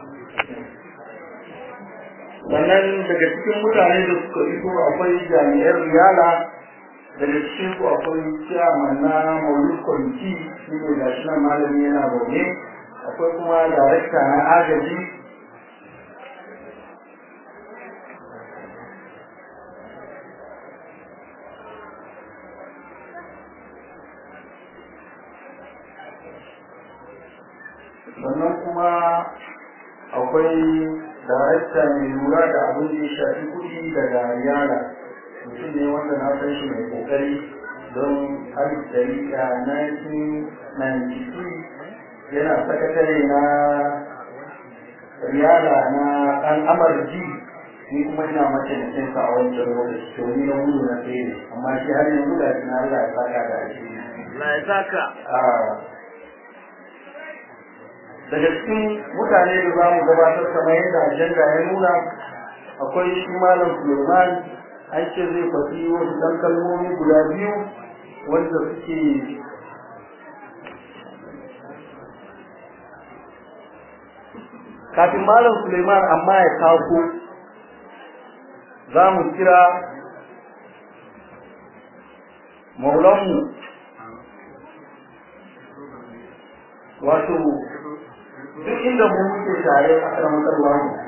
Sannan daga cikin mutane da suka iso akwai jami'ar Riyala, daga cikin su akwai chairman na Maulid Committee shi ne ga shi nan malami yana zaune, akwai kuma director na agaji, sannan kuma akwai darakta mai lura da abin da ya shafi kuɗi daga Riyala, mutum ne wanda na san shi mai kokari don 1993 yana sakatare na Riyala na ɗan Amarji, ni kuma ina mace da kinsa a wancan lokaci to ni na gudu na tsere, amma shi har yanzu da shi na Allah ya saka da shi. Allah ya saka. Daga cikin mutane da za mu gabatar kamar yadda ajanda ya nuna akwai shi Malam Suleiman, an ce zai faɗi wasu ɗan kalmomi guda biyu wanda suke kafin Malam Suleiman amma ya taso za mu kira maulanmu wato duk inda mu muke tare a karamar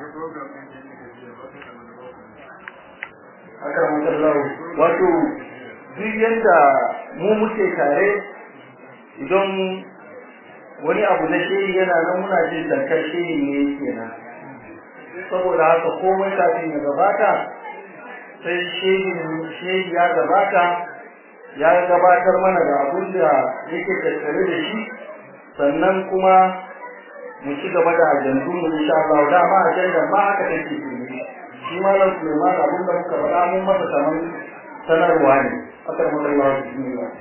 wato duk yanda mu muke tare idan wani abu na shehi yana nan muna jin dankar shehi ne kenan, saboda haka komai kafin ya gabata sai shehi ya gabata ya gabatar mana da abin da yake tattare da shi, sannan kuma mu ci gaba da ajandu mu insha Allah. Dama ajandan ba haka take shi Malam Suleiman abin da muka faɗa mun masa kamar sanarwa ne. Akramakallahu bismillah.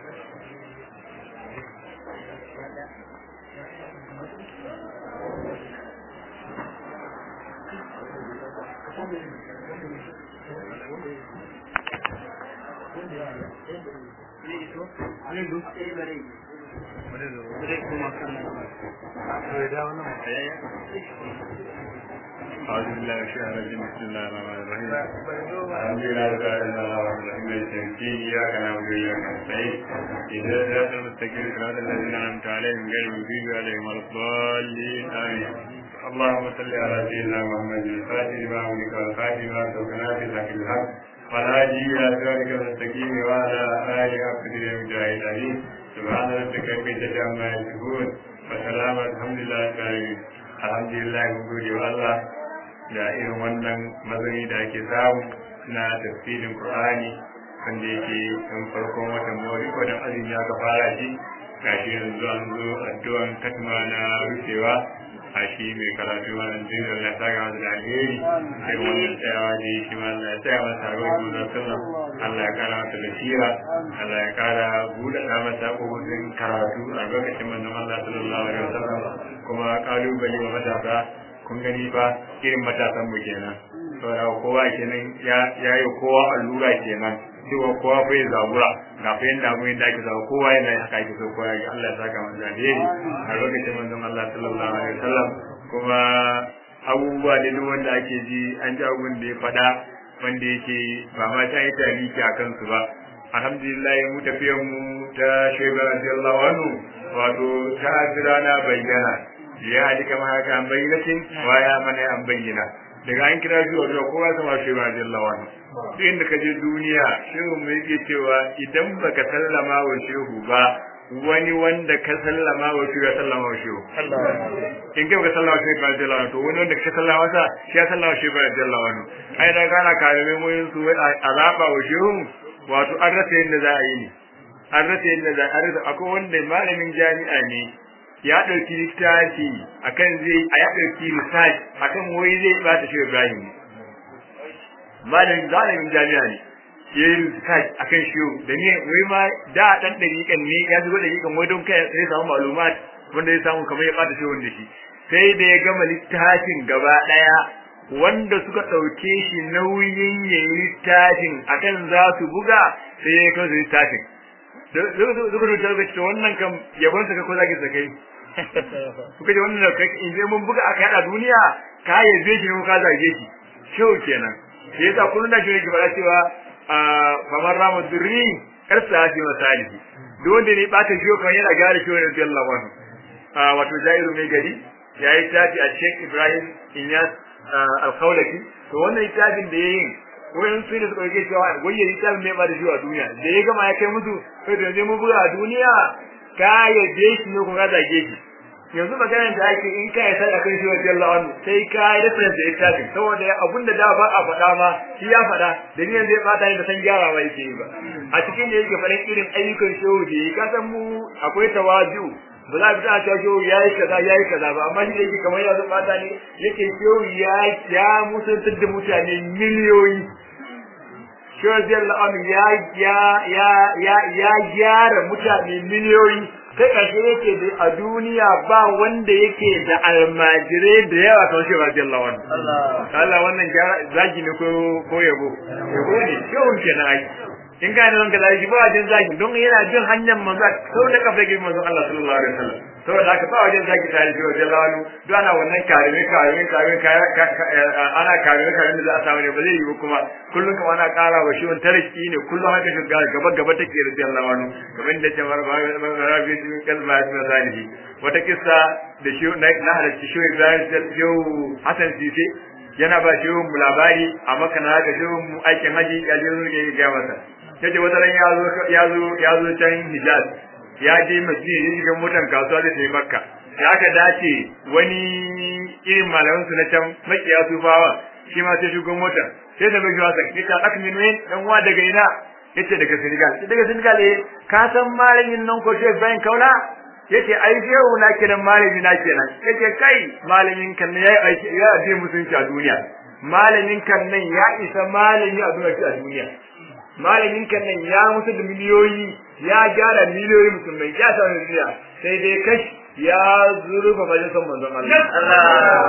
أعوذ بالله من الشيطان الرجيم بسم الله الرحمن الرحيم الحمد لله رب العالمين الرحمن الرحيم إياك نعبد وإياك نستعين اهدنا الصراط المستقيم صراط الذين أنعمت عليهم غير المغضوب عليهم ولا الضالين آمين اللهم صل على سيدنا محمد الفاتح لما أملك والخاتم لما سبقنا في الحق الحق والهادي إلى صراطك المستقيم وعلى آله حق قدره ومقداره العظيم سبحان ربك رب العزة عما يصفون وسلام الحمد لله رب العالمين. الحمد لله mun gode wa Allah da irin wannan mazani da ake samu na tafsirin Qur'ani wanda yake tun farkon watan Maulid ko dan azumi aka fara shi, gashi yanzu an zo addu'an katma na rufewa a shi mai karatu wannan din Allah ta ga da alheri sai wannan tsayawa da shi ma Allah ya tsaya masa roƙo da sallah, Allah ya kara masa basira, Allah ya kara buɗe masa kokorin karatu a lokacin manzon Allah sallallahu alaihi wasallam. Kuma kalubale wa matasa, kun gani ba irin matasan mu kenan, saboda kowa kenan ya yi kowa allura kenan, cewa kowa fa ya zabura ga fa yanda mu yanda ake zawo kowa yana haka ake so kowa ya Allah ya saka manzo alheri a lokacin manzon Allah sallallahu alaihi wasallam. Kuma abubuwa da duk wanda ake ji an ji abun da ya faɗa wanda yake ba ma ta yi tariki a kansu ba. Alhamdulillah mu tafiyan mu ta shekara radiyallahu anhu wato ta jirana bayyana ya haɗi kama haka an bayyanatin waya mana an bayyana daga an kira shi wajen kowa sama shi ba radiyallahu anhu. Duk inda ka je duniya shehu mai yake cewa idan baka sallama wa shehu ba wani wanda ka sallama wa shehu ya sallama wa shehu. In kai baka sallama wa shehu ba radiyallahu anhu to wani wanda ka sallama masa shi ya sallama wa shehu ba radiyallahu anhu. Ai da gana karame mu yin su a zaba wa shehu wato an rasa yadda za a yi ne. an rasa yadda za a rasa akwai wanda malamin jami'a ne ya ɗauki littafi akan ya ɗauki research akan wai zai bata shi Ibrahim malamin jami'a ne ya yi research akan shi da ne wai ma da dan dakikan ne ya zuba dakikan wai don kai sai samu malumat wanda ya samu kamar ya bata shi wanda shi sai da ya gama littafin gaba daya wanda suka dauke shi nauyin yayin littafin akan za su buga sai ya kawo littafin zuka rubuta da wannan kam yabon sa ko zaki sakai kuka ji wannan kai in je mun buga aka yada duniya ka yaje shi ko ka zage shi show kenan sai yasa kullun da shi ke fara cewa famar ramu durri karsa shi misali duk wanda ne bata shi kan yana gare shi wannan radiyallahu anhu wato Jairu mai gari yayi tafi a Sheikh Ibrahim Inyas al-Khawlaki to wannan littafin da yayin wayan su ne suka yake cewa waye littafin mai ba da shi a duniya da ya gama ya kai musu sai da zai mu buga a duniya ka yaje shi ne kuma zage shi yanzu maganar da ake in kai sai akan shi radiyallahu anhu sai ka yi reference da littafin saboda abinda da ba a faɗa ma shi ya faɗa da ni zai fata ne da san gyarawa yake yi ba a cikin da yake faɗin irin ayyukan shehu da ka san mu akwai tawaju ba za ka ta shehu yayi kaza ba amma shi yake kamar ya fata ne yake shehu ya mutuntar da mutane miliyoyi shehu radiyallahu anhu ya gyara mutane miliyoyi sai kashe yake da a duniya ba wanda yake da almajirai da yawa kan shi radiyallahu anhu Allah wannan zagi ne ko yabo ne shehun kenan ai in ga nan ga zagi ba wajen zagi don yana jin hanyar manzo sau da kafa gidan manzo Allah sallallahu alaihi wasallam saboda haka ba wajen zagi tare da radiyallahu anhu don ana wannan karime ana karime da za a samu ne ba zai yi kuma kullum kuma ana ƙara wa shi wani tariki ne kullum haka shi gaba take radiyallahu anhu kamar da jama'ar rabi cikin kalma da zalihi wata kissa da shi na halarci shi Ibrahim Shehu Hassan Sise yana ba shi mu labari a Makka na ga shi mu aikin haji ya je zuwa ga masa yace wata ran ya zo can Hijaz ya je Madina ya shiga motar kasuwa da tayi Makka ya ka dace wani irin malaman su na can makiya sufawa shi ma sai shigo motar sai da bai wasa kita akmin wen dan wa daga ina yace daga Senegal ka san malamin nan ko Sheikh Ibrahim Kaula yace ai shehu na kiran malami na kenan yace kai malamin kan ne ya aje mutunci a duniya malamin kan nan ya isa malami a duniya malamin kan nan ya mutu da miliyoyi ya gyara miliyoyi musulmai ya sa duniya sai dai kash ya zurufa majalisar manzon Allah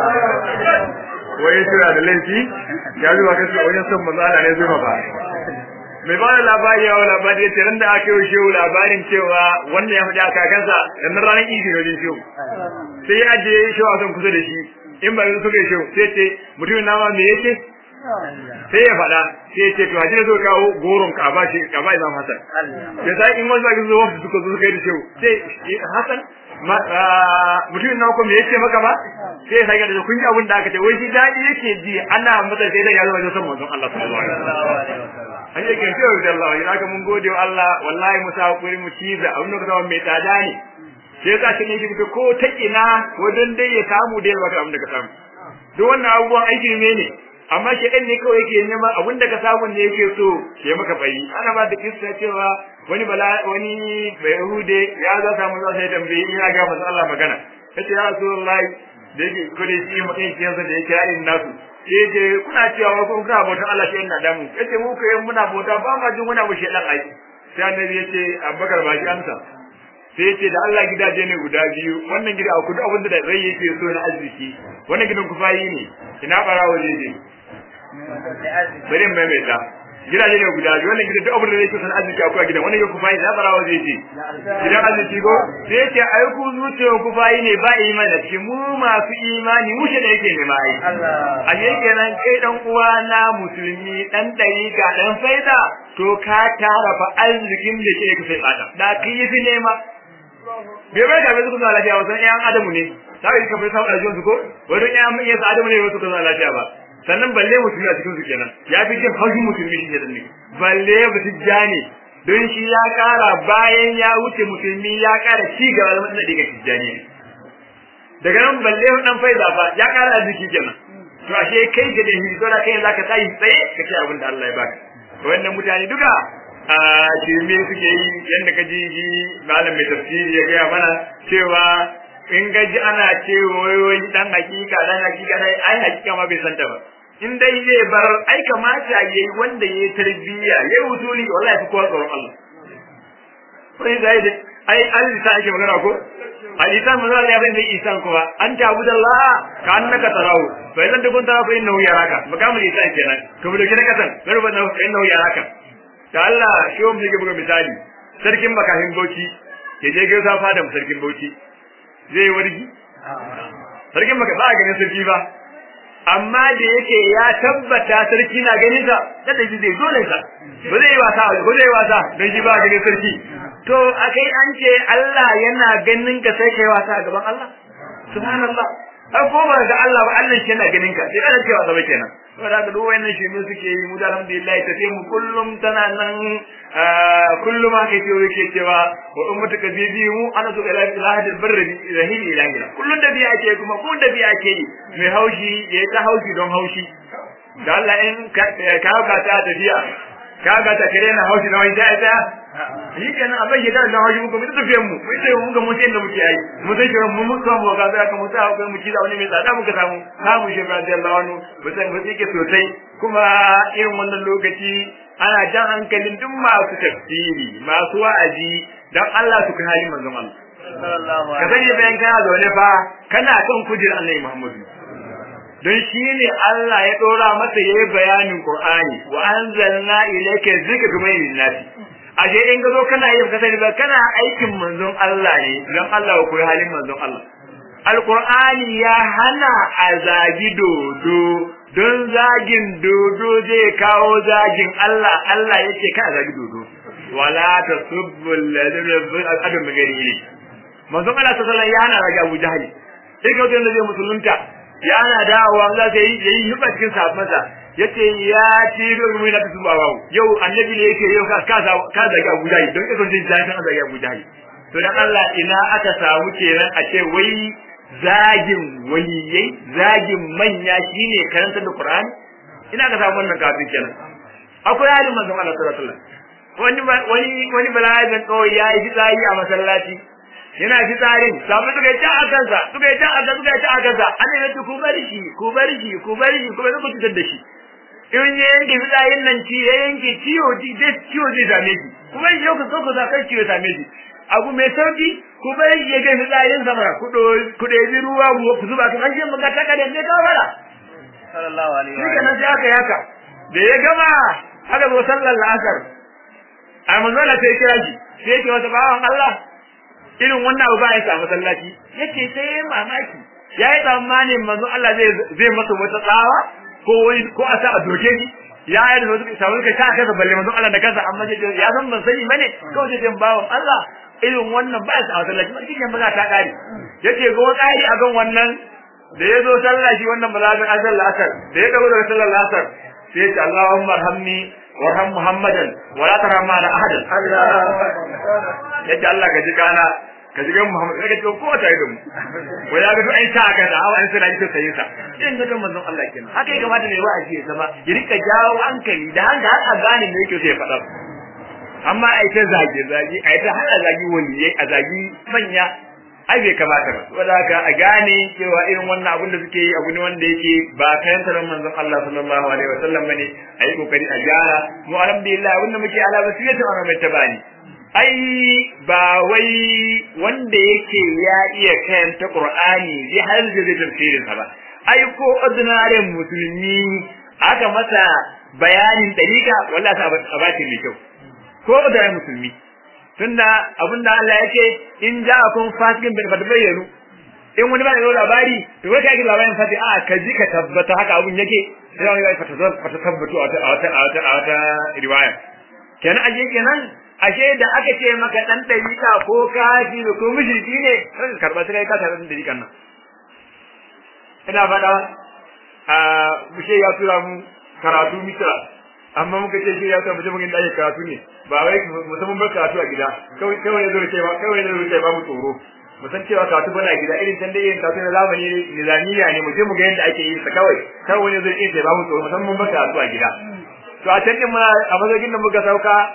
wai tura da laifi ya zuwa kashi wajen son manzon Allah ne zuwa ba mai ba da labari ya labari yace ran da aka yi shehu labarin cewa wannan ya faɗi aka kansa dan ranar idi ne wajen shehu sai ya je shehu a kan kusa da shi in ba su ga shehu sai ce mutumin nama me yake sai ya faɗa sai ya ce to haje zo kawo goron ka ba Imam Hassan sai sai in wanda ga zo wasu suka zo kai da shehu sai Hassan mutumin nama ko me yake maka ba sai sai ga da kun ji abin da aka ce wai shi dadi yake ji ana mutsa sai da ya zo wajen manzon Allah sallallahu alaihi wasallam an yake cewa da Allah yana ka mun gode wa Allah wallahi mu sa hakuri mu ciza abin da kuma mai tsada ne sai ka shi ne ki ko ta ina wajen dai ya samu dai wata abin da ka samu duk wannan abubuwan aiki ne amma shi ɗan ne kawai yake nema abin da ka samu ne yake so ya maka bayi ana ba da kissa cewa wani bai hude ya za samu za sai tambayi ina ga masa Allah magana yace ya Rasulullahi da yake kudi shi mutum kiyansa da yake yayin nasu yace kuna cewa ko kuna bautan Allah sai ina damu yace mu kai muna bauta ba ma jin wani abu shedan ai sai annabi yace Abubakar ba shi amsa sai yace da Allah gidaje ne guda biyu wannan gida a kudu abinda da rai yake so na arziki wannan gidan kufayi ne ina barawo ne bari mai mai ta gidaje ne guda biyu wannan gidan duk abinda da yake so na arziki akwai gidan wannan gidan kufayi na barawo zai ce gidan arziki ko sai yace ai ku zuciya kufayi ne ba imani da mu masu imani mu shi da yake ne mai Allah a yake nan kai dan uwa na musulmi dan dariƙa dan faida to ka tara fa arzikin da ke ka sai bata da kai fi nema bai bai da bai su kuma lafiya wasan ƴan adamu ne sai ka fara samu arzikin su ko wani ƴan mun yasa adamu ne wasu kuma lafiya ba sannan balle musulmi a cikin su kenan ya fi jin haushin musulmi shi ne balle ba su jani don shi ya kara bayan ya wuce musulmi ya kara ci gaba da mutum daga tijjani daga nan balle dan faida ba ya kara arziki kenan to ashe kai ga da hijira kai zaka tayi tsaye kace abin da Allah ya baka wannan mutane duka shirme suke yi yadda ka ji malam mai tafsiri ya gaya mana cewa in gaji ana cewa wai dan hakika dai ai hakika ma bai santa ba in dai zai bar ai kamata yayi wanda yayi tarbiyya yayi usuli wallahi fi kowa tsoron Allah sai zai ai Allah ta ake magana ko alisan manzo Allah ya bayyana isan kuwa an ta'budallah ka annaka tarahu fa idan dukun tarahu fa innahu yaraka makamul isan kenan to mu dauki na kasan garba na fa innahu yaraka da Allah shi mu yake buga misali sarkin makahin Bauchi ya je ga sa fada sarkin Bauchi zai wargi sarkin maka ba ganin sarki ba amma da yake ya tabbata sarki na ganin sa da zai dole sa ba zai wasa don shi ba ganin sarki to akai an ce Allah yana ganin ka sai kai wasa a gaban Allah subhanallah ai ko ba ga Allah ba Allah shi yana ganin ka sai ana cewa sabai kenan to da duk wayannan shi mun suke yi mu da alhamdulillah ta sai mu kullum tana nan kullum ake cewa yake cewa wa ummatu kabibi mu ana so ila ilahil barri rahil ilahila kullun da biya ake kuma kun da biya ake yi mai haushi yayi ta haushi don haushi da Allah in ka ta tafiya kaga ta kare na haushi na wani ta shi kenan abin ya da haushi muka mutu tafiyan mu mu sai muka mutu inda muke yi mu sai kiran mu muka mu ga za ka mutu a kai mu ci da wani mai tsada muka samu shi radiyallahu anhu mutan ba sai ke sosai kuma irin wannan lokaci ana jan hankalin duk masu tafsiri masu wa'azi dan Allah su kai halin manzon Allah sallallahu alaihi wasallam kaza bayan kana zaune fa kana kan kujerar Annabi Muhammad don shi ne Allah ya dora masa yayin bayanin Qur'ani wa anzalna ilayka dhikra min nasi aje in gazo kana yin kasari ba kana aikin manzon Allah ne dan Allah ya koyi halin manzon Allah Al-Qur'ani ya hana azagi dodo don zagin dodo zai kawo zagin Allah Allah yake ka zagi dodo wala tasubbu alladhina adam gari manzon Allah sallallahu alaihi wasallam ya hana rage Abu Jahal sai ga wanda zai musulunta ya ana dawowa za ta yi hiba cikin sahabbansa yace ya ci rumu na tuba bawo yau annabi ne yake yau ka zagi Abu Jahal don kaso jin zai kan zagi Abu Jahal to dan Allah ina aka samu kenan a ce wai zagin waliyai zagin manya shine karantar da Qur'ani ina ka samu wannan kafin kenan akwai halin manzon Allah sallallahu alaihi wasallam wani bala'in kawai yayi fitsari a masallaci yana fitsarin sabu suka yi ta akansa annabi ya ku bari shi ku bai ku cutar da shi in ya yanke fitsarin nan ci ya yanke ciwo zai same shi kuma yau ka so ka za kai ciwo same shi abu mai sauki ku bari ya ga fitsarin sama ku ɗebi ruwa ku zuba kan an maka ta kada ne kawara sallallahu alaihi wa sallam sai aka yaka da ya gama aka zo sallar asar a manzon sai kira shi sai yake wata bawan Allah irin wannan abu ba ya samu sallaci yace sai mamaki yayi tsammanin manzo Allah zai masa wata tsawa ko a sa a doke shi ya yi da wasu sabon kai ta kaza balle manzo Allah da kansa amma ya san ban sani bane kawai sai bawon Allah irin wannan ba ya samu sallaci ba kike maza ta kare yace go kari a gan wannan da yazo sallah shi wannan balagin azal asar da ya dawo daga sallar asar sai ya ce Allahumma arhamni warham Muhammadan wala tarhamma ala ahad yace Allah ka ji kana ka ji Muhammad ka ji ko ta yi da mu wai ga to ai ta aka da an sai ita sai sa in ga manzon Allah kenan haka ya kamata ne wa'azi ya zama ya rika jawo hankali da hanga har a gane me yake sai faɗa amma ai ta zage ai ta hada zagi wani a zagi manya ai bai kamata ba saboda haka a gane cewa irin wannan abin da suke yi abu ne wanda yake ba kayan taron manzon Allah sallallahu alaihi wasallam bane ayi kokari a gyara mu alhamdulillah abin da muke ala basiratin ana mai tabani ai ba wai wanda yake ya iya karanta Qur'ani zai har da tafsirin sa ba ai ko ordinary musulmi aka masa bayanin dariqa wallahi ta abati mai kyau ko ordinary musulmi tunda abinda Allah yake in ja'akum fasiqun bil bayyinu in wani ba da labari to wai kai labarin fati a ka ji ka tabbata haka abun yake sai wani ya fata tabbatu a wata riwaya kenan aje kenan ashe da aka ce maka dan dalika ko kafiri ko mushriki ne kan karba sai ka tabbata dalikan nan ina fada mushe ya tura mu karatu misra amma muka ce shi ya ta mutum da yake karatu ne ba wai musamman ba karatu a gida kawai yazo ce ba mu tsoro mu san cewa karatu bana gida irin tan dai karatu na zamani nizamiya ne mu je mu ga yadda ake yin sa kawai yazo ce ba mu tsoro musamman ba karatu a gida to a can din muna a mazogin da muka sauka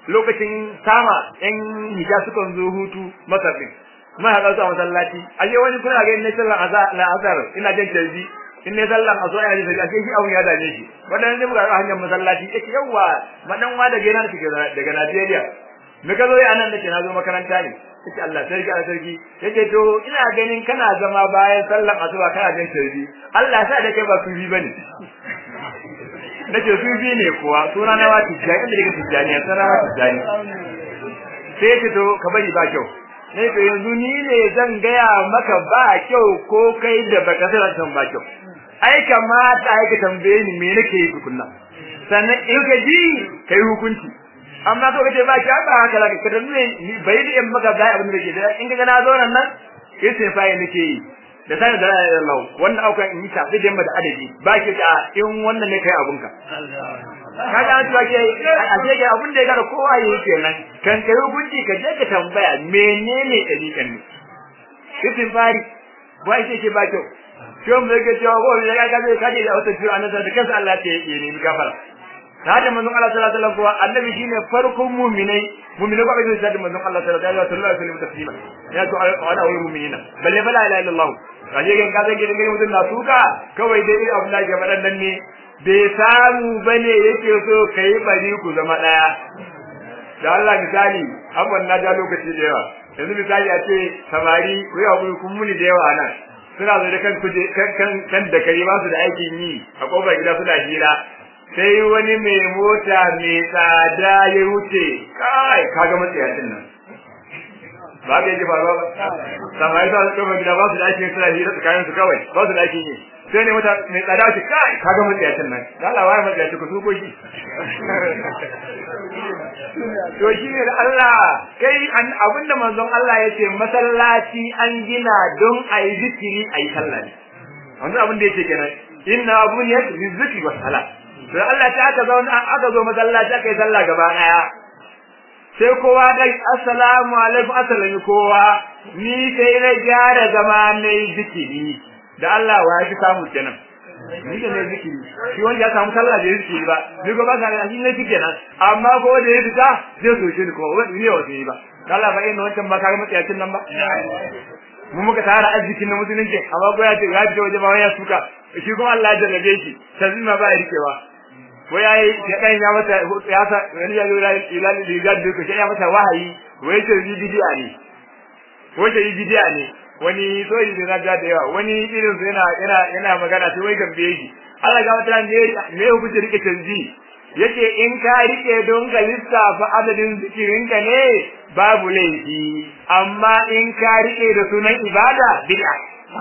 lokacin sama ɗan hija sukan zo hutu Masar din mun haɗa su a masallaci aje wani kuna ga ne sallan azhar ina jin tarbi in ne sallan azhar ina jin tarbi shi abun ya dame shi wannan ne muka hanyar masallaci yake yawa madan wa daga yana daga Najeriya me ka zo yi anan nake na zo makaranta ne yace Allah sarki yace to ina ganin kana zama bayan sallan asuba kana jin tarbi Allah sa da kai ba sufi bane nace sufi ne kuwa suna na wati jani inda daga tijani sana wati jani sai ce to ka bari ba kyau ne to yanzu ni ne zan gaya maka ba kyau ko kai da baka san ba kyau ai kamata ai ka tambaye ni me nake yi tukunna sannan in ka ji kai hukunci amma to kace ba ki ba haka zaka kada ni bai da maka bai abin da ke da in ka na zo nan sai fa nake yi da sai da Allah wannan auka in yi tafi da da adadi ba ki da in wannan ne kai abunka kaga an tuwa ke a ce ga abun da ya gara kowa yake kenan kan kai hukunci ka je ka tambaya menene dalilan ne kitin fari wai ce ke ba kyau shin mai ga jawo ko ya ga zai kaje da wata jiya annabi da kansa Allah ta yi ne gafara hada manzon Allah sallallahu alaihi wasallam annabi shine farkon mu'minai ba bai da manzon Allah sallallahu alaihi wasallam taslima ya to ana wai mu'minina balle bala ilaha illallah kaje ga kaje ga mutum na suka kawai dai abin da ke fadan nan ne bai samu bane yake so kai bari ku zama daya da Allah misali abban na da lokaci da yawa yanzu misali a ce samari ko ya kun muni da yawa nan suna zo da kan kuje kan da kare ba su da aikin yi a kofar gida suna hira sai wani mai mota mai tsada ya wuce kai kaga matsayacin nan ba ga yake faruwa ba samari ba su kofar gida ba su da aikin suna hira tsakanin su kawai ba su da aikin yi sai ne mota mai tsada ce kai kaga matsayacin nan Allah waye matsayaci ku su ko shi to shi ne Allah kai abinda manzon Allah yace masallaci an gina don ayi zikiri ayi sallah ne wannan abin da yake kenan inna buniyat bizikri was salat to Allah ta aka zo masallaci aka yi sallah gaba daya sai kowa dai assalamu alaikum assalamu kowa ni sai na gyara zama ne zikiri da Allah wa ya samu kenan ni da ne zikiri shi wanda ya samu sallah da zikiri ba ni ko ba ka ga ni ne kenan amma ko da ya fita zai so shi ko wani ne wato ba Allah ba ina wancan ba ka ga mutiyacin nan ba mu muka tara arzikin na musulunci amma ko ya ce ya ji waje ba ya suka shi kuma Allah ya jarrabe shi tazima ba ya rikewa wai yayi ya kai ya mata ya sa wani ya lura ila liga da ko ya mata wahayi wai ce bidiya ne wai ce bidiya ne wani soyi da naga da yawa wani irin su yana magana sai wai gambe shi Allah ga wata ne hukunci rike tanzi yace in ka rike don ka lissafa adadin zikirinka ne babu laifi amma in ka rike da sunan ibada bid'a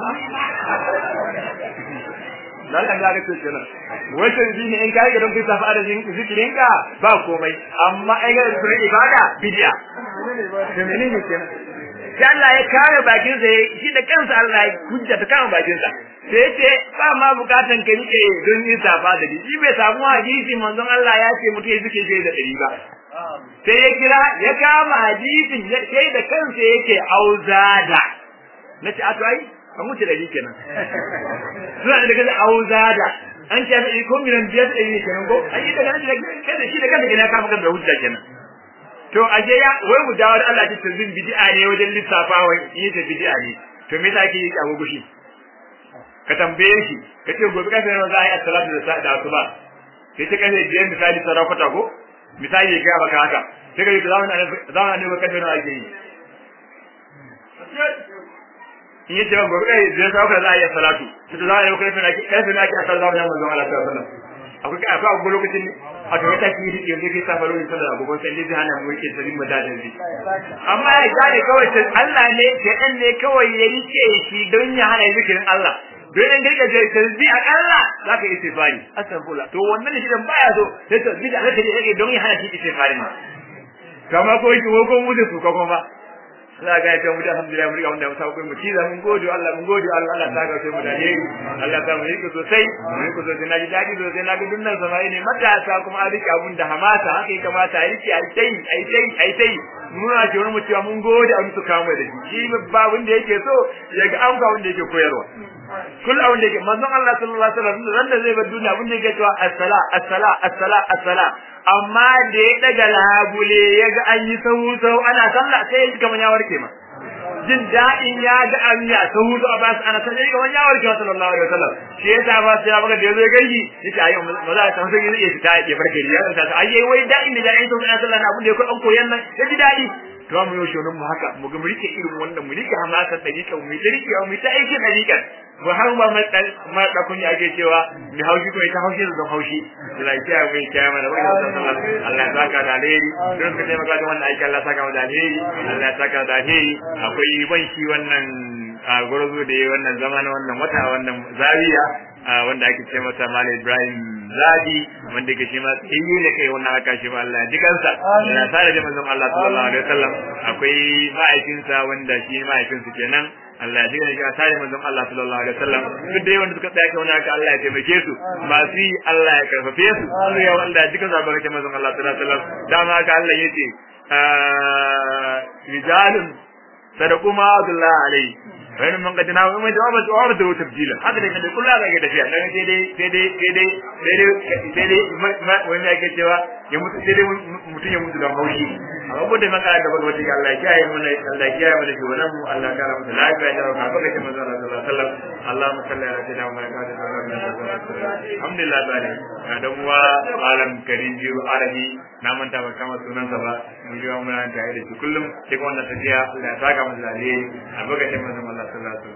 dan Allah ga tsena wato dini in ka rike don ka lissafa adadin zikirinka ba komai amma ai ga sunan ibada bid'a to menene kenan sai Allah ya kare bakin sa shi da kansa Allah ya hujja ta kama bakin sa sai yace ba ma bukatan ka rike don yin safa da shi bai samu hadisi manzon Allah ya ce mutum ya zike shi da 100 ba sai ya kira ya kama hadisin sai da kansa yake auzada nace a to ai an mutu da kenan suna da kaza auzada an ce mai ko minan biyar da yake kenan ko ai da kana shi da kansa kenan ka maka da hujja kenan to aje ya wai mu dawo Allah ya ce zin bid'a ne wajen lissafawa yi ta bid'a ne to me yasa ake yi kawo gushi ka tambaye shi kace gobe kafe ne za a yi salatu da sa'a da asuba sai ta kace je misali sarakata ko misali ya ga baka haka sai ka yi zaman ne kafe ne ake yi in yace gobe kai je sarakata za a yi salatu to za a yi kafe ne ake salatu da manzon Allah sallallahu alaihi wasallam akwai lokacin ne a to ta ki rike ne kai safaro ne sallah gobe sai dai hana mu yake sarin madadan shi amma ya gane kawai Allah ne ke dan ne kawai ya rike shi don ya hana zikirin Allah don in rike tasbi a Allah zaka yi istifari astaghfirullah to wannan shi dan baya so sai tasbi da haka yake don ya hana shi istifari kama ko shi ko mu da su ko kuma za ga ta mu da alhamdulillah mun ga wanda ta ko mu ci da mun gode Allah Allah ta ga sai mu da ne Allah ta mu yi ko sosai mun ko sosai naji dadi sosai na ga dunnan samai ne matasa kuma a rike abun da hamasa haka ya kamata a rike ai tai muna ce wani mu cewa mun gode abin su kawo da shi ba abin da yake so ya ga an ga abin da yake koyarwa kullu abin da yake manzon Allah sallallahu alaihi wasallam ran da zai bar duniya abin da yake cewa as-sala amma da ya daga labule ya ga an yi sau ana sallah sai ya ji kamar ya warke ma jin daɗin ya ga an ya sau a ba su ana sallah kamar ya warke sallallahu alaihi wasallam shi yasa ba sai ya baka da yazo ya gaji yace ayi ba za ta san sai ya fita ya farke ya ta ayi wai daɗin da yayin sau ana sallah na abin da yake an koyan nan ya ji daɗi to mu yau shonin mu haka mu ga mu rike irin wannan mu rike hamasa dariƙa mu rike mu ta aiki dariƙa mu har ba ma da kun ake cewa mi haushi ko ita haushi da haushi lafiya mai kiyama da wannan sallallahu Allah ya saka da alheri don ka taimaka da wannan aiki Allah ya saka da alheri Allah ya saka da alheri akwai ban shi wannan gurzo da wannan zamanin wannan wata wannan zawiya wanda ake ce masa Malam Ibrahim Zadi wanda ke shi ma tsayi ne kai wannan aka shi ba Allah dikansa ya sare da manzon Allah sallallahu alaihi wasallam akwai ma'aikinsa wanda shi ma'aikinsa kenan Allah ya dinga ga sare manzon Allah sallallahu alaihi wasallam duk da wanda suka tsaya wannan haka Allah ya taimake su masu Allah ya karfafe su ya wanda duka zabarake manzon Allah sallallahu alaihi wasallam dama haka Allah yace rijalun sadaqu ma Allah alaihi wani man gadina mai da tabdila haka dai kada kullu ga tafiya dan sai dai wani yake cewa ya mutu sai dai mutun ya mutu da haushi amma ko da maka da wata Allah ya kiyaye mu Allah ya kiyaye mu da wannan mu Allah kara mu lafiya da ka baka ce manzo Allah sallallahu alaihi wasallam Allahumma salli ala sayyidina Muhammad alhamdulillah bane dan uwa malam karim jiru arabi na manta ba kama sunan sa ba mu ji mu nan tare da shi kullum sai wannan tafiya Allah ya saka mu da alheri a baka ce manzo Allah sallallahu alaihi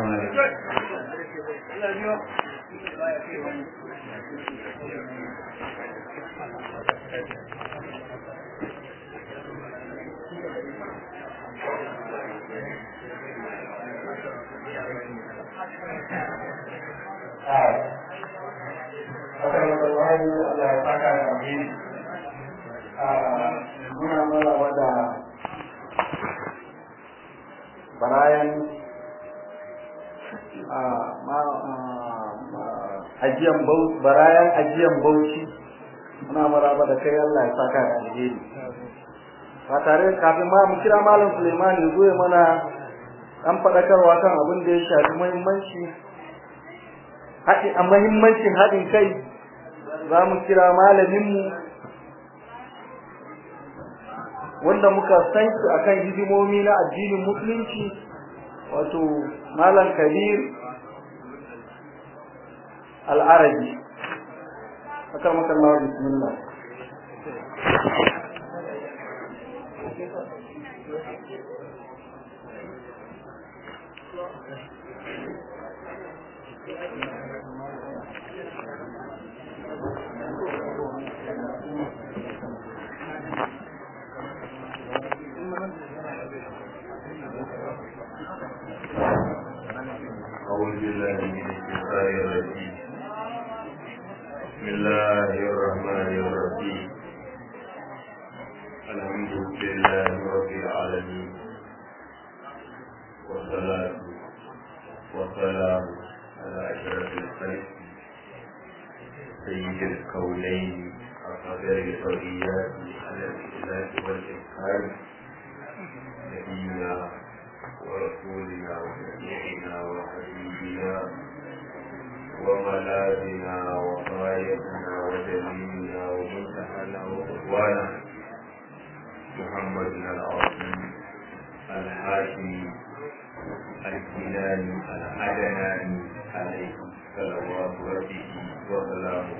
muna malawa da barayan ajiyan bauchi muna maraba da kai Allah ya saka da alheri ba tare kafin ma mu kira malam Suleiman ya zo ya mana an fadakarwa kan abin da ya shafi muhimmancin haɗin kai za mu kira malaminmu wanda muka san shi akan hidimomi na addinin musulunci wato malam Kabir Al-Arabi akan makallahu bismillah أعوذ بالله من الشيطان الرجيم بسم الله الرحمن الرحيم الحمد لله رب العالمين والصلاة والسلام على أشرف الخلق سيد الكونين أقدر الحريات على الإخلاص والإحسان نبينا ورسولنا وشفيعنا وحبيبنا وملاذنا وغايتنا ودليلنا ومنتهانا وقوانا محمد العظيم الحاشمي الكناني العدناني عليه صلوات ربه وسلامه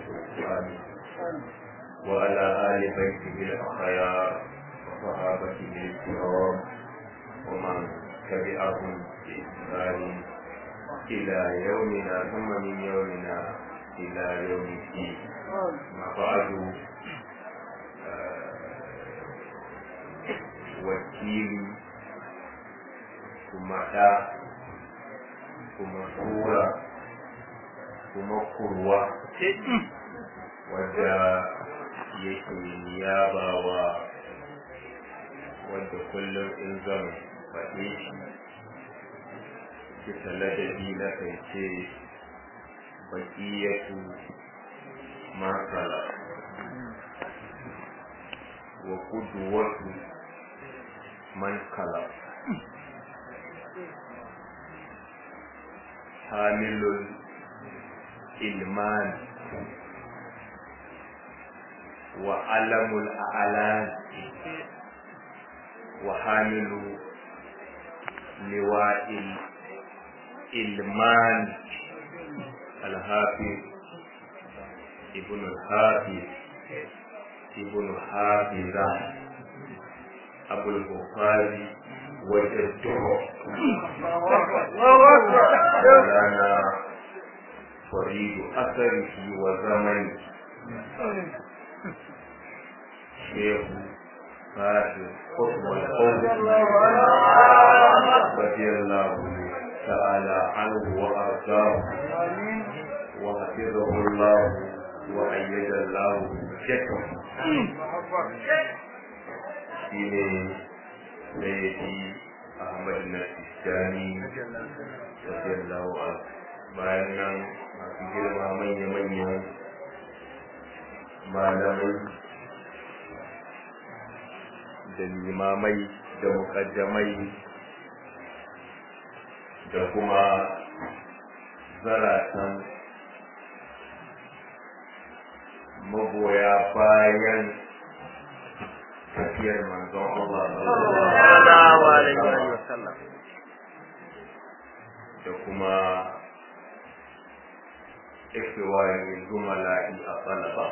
وعلى آل بيته الأخيار وصحابته الكرام ومن تبعهم بإحسان إلى يومنا ثم من يومنا إلى يوم الدين ما بعد wakili kuma ɗa kuma tura kuma kurwa wadda yake niyabawa wadda kullum in zan faɗe shi bisa ladabi na kai ce baƙiyatu masala wa kuduwatu man kala hamilul ilman wa alamul a'lan wa hamilu liwa'il ilman al-hafiz ibn al-hafiz ibn hafiza abul bukhari wa jadduhu lana faridu asarihi wa zamani shehu fahim qutbul qawm radiyallahu ta'ala anhu wa ardahu wa hafizahu Allah wa ayyada Allah shekar shine Sayyidi Ahmad Nasijani radiyallahu anhu. Bayan nan masu girma manya-manyan malamai da limamai da mukaddamai da kuma zaratan magoya bayan tafiyar manzon Allah sallallahu alaihi wasallam da kuma ikhwani zumala'i a talaba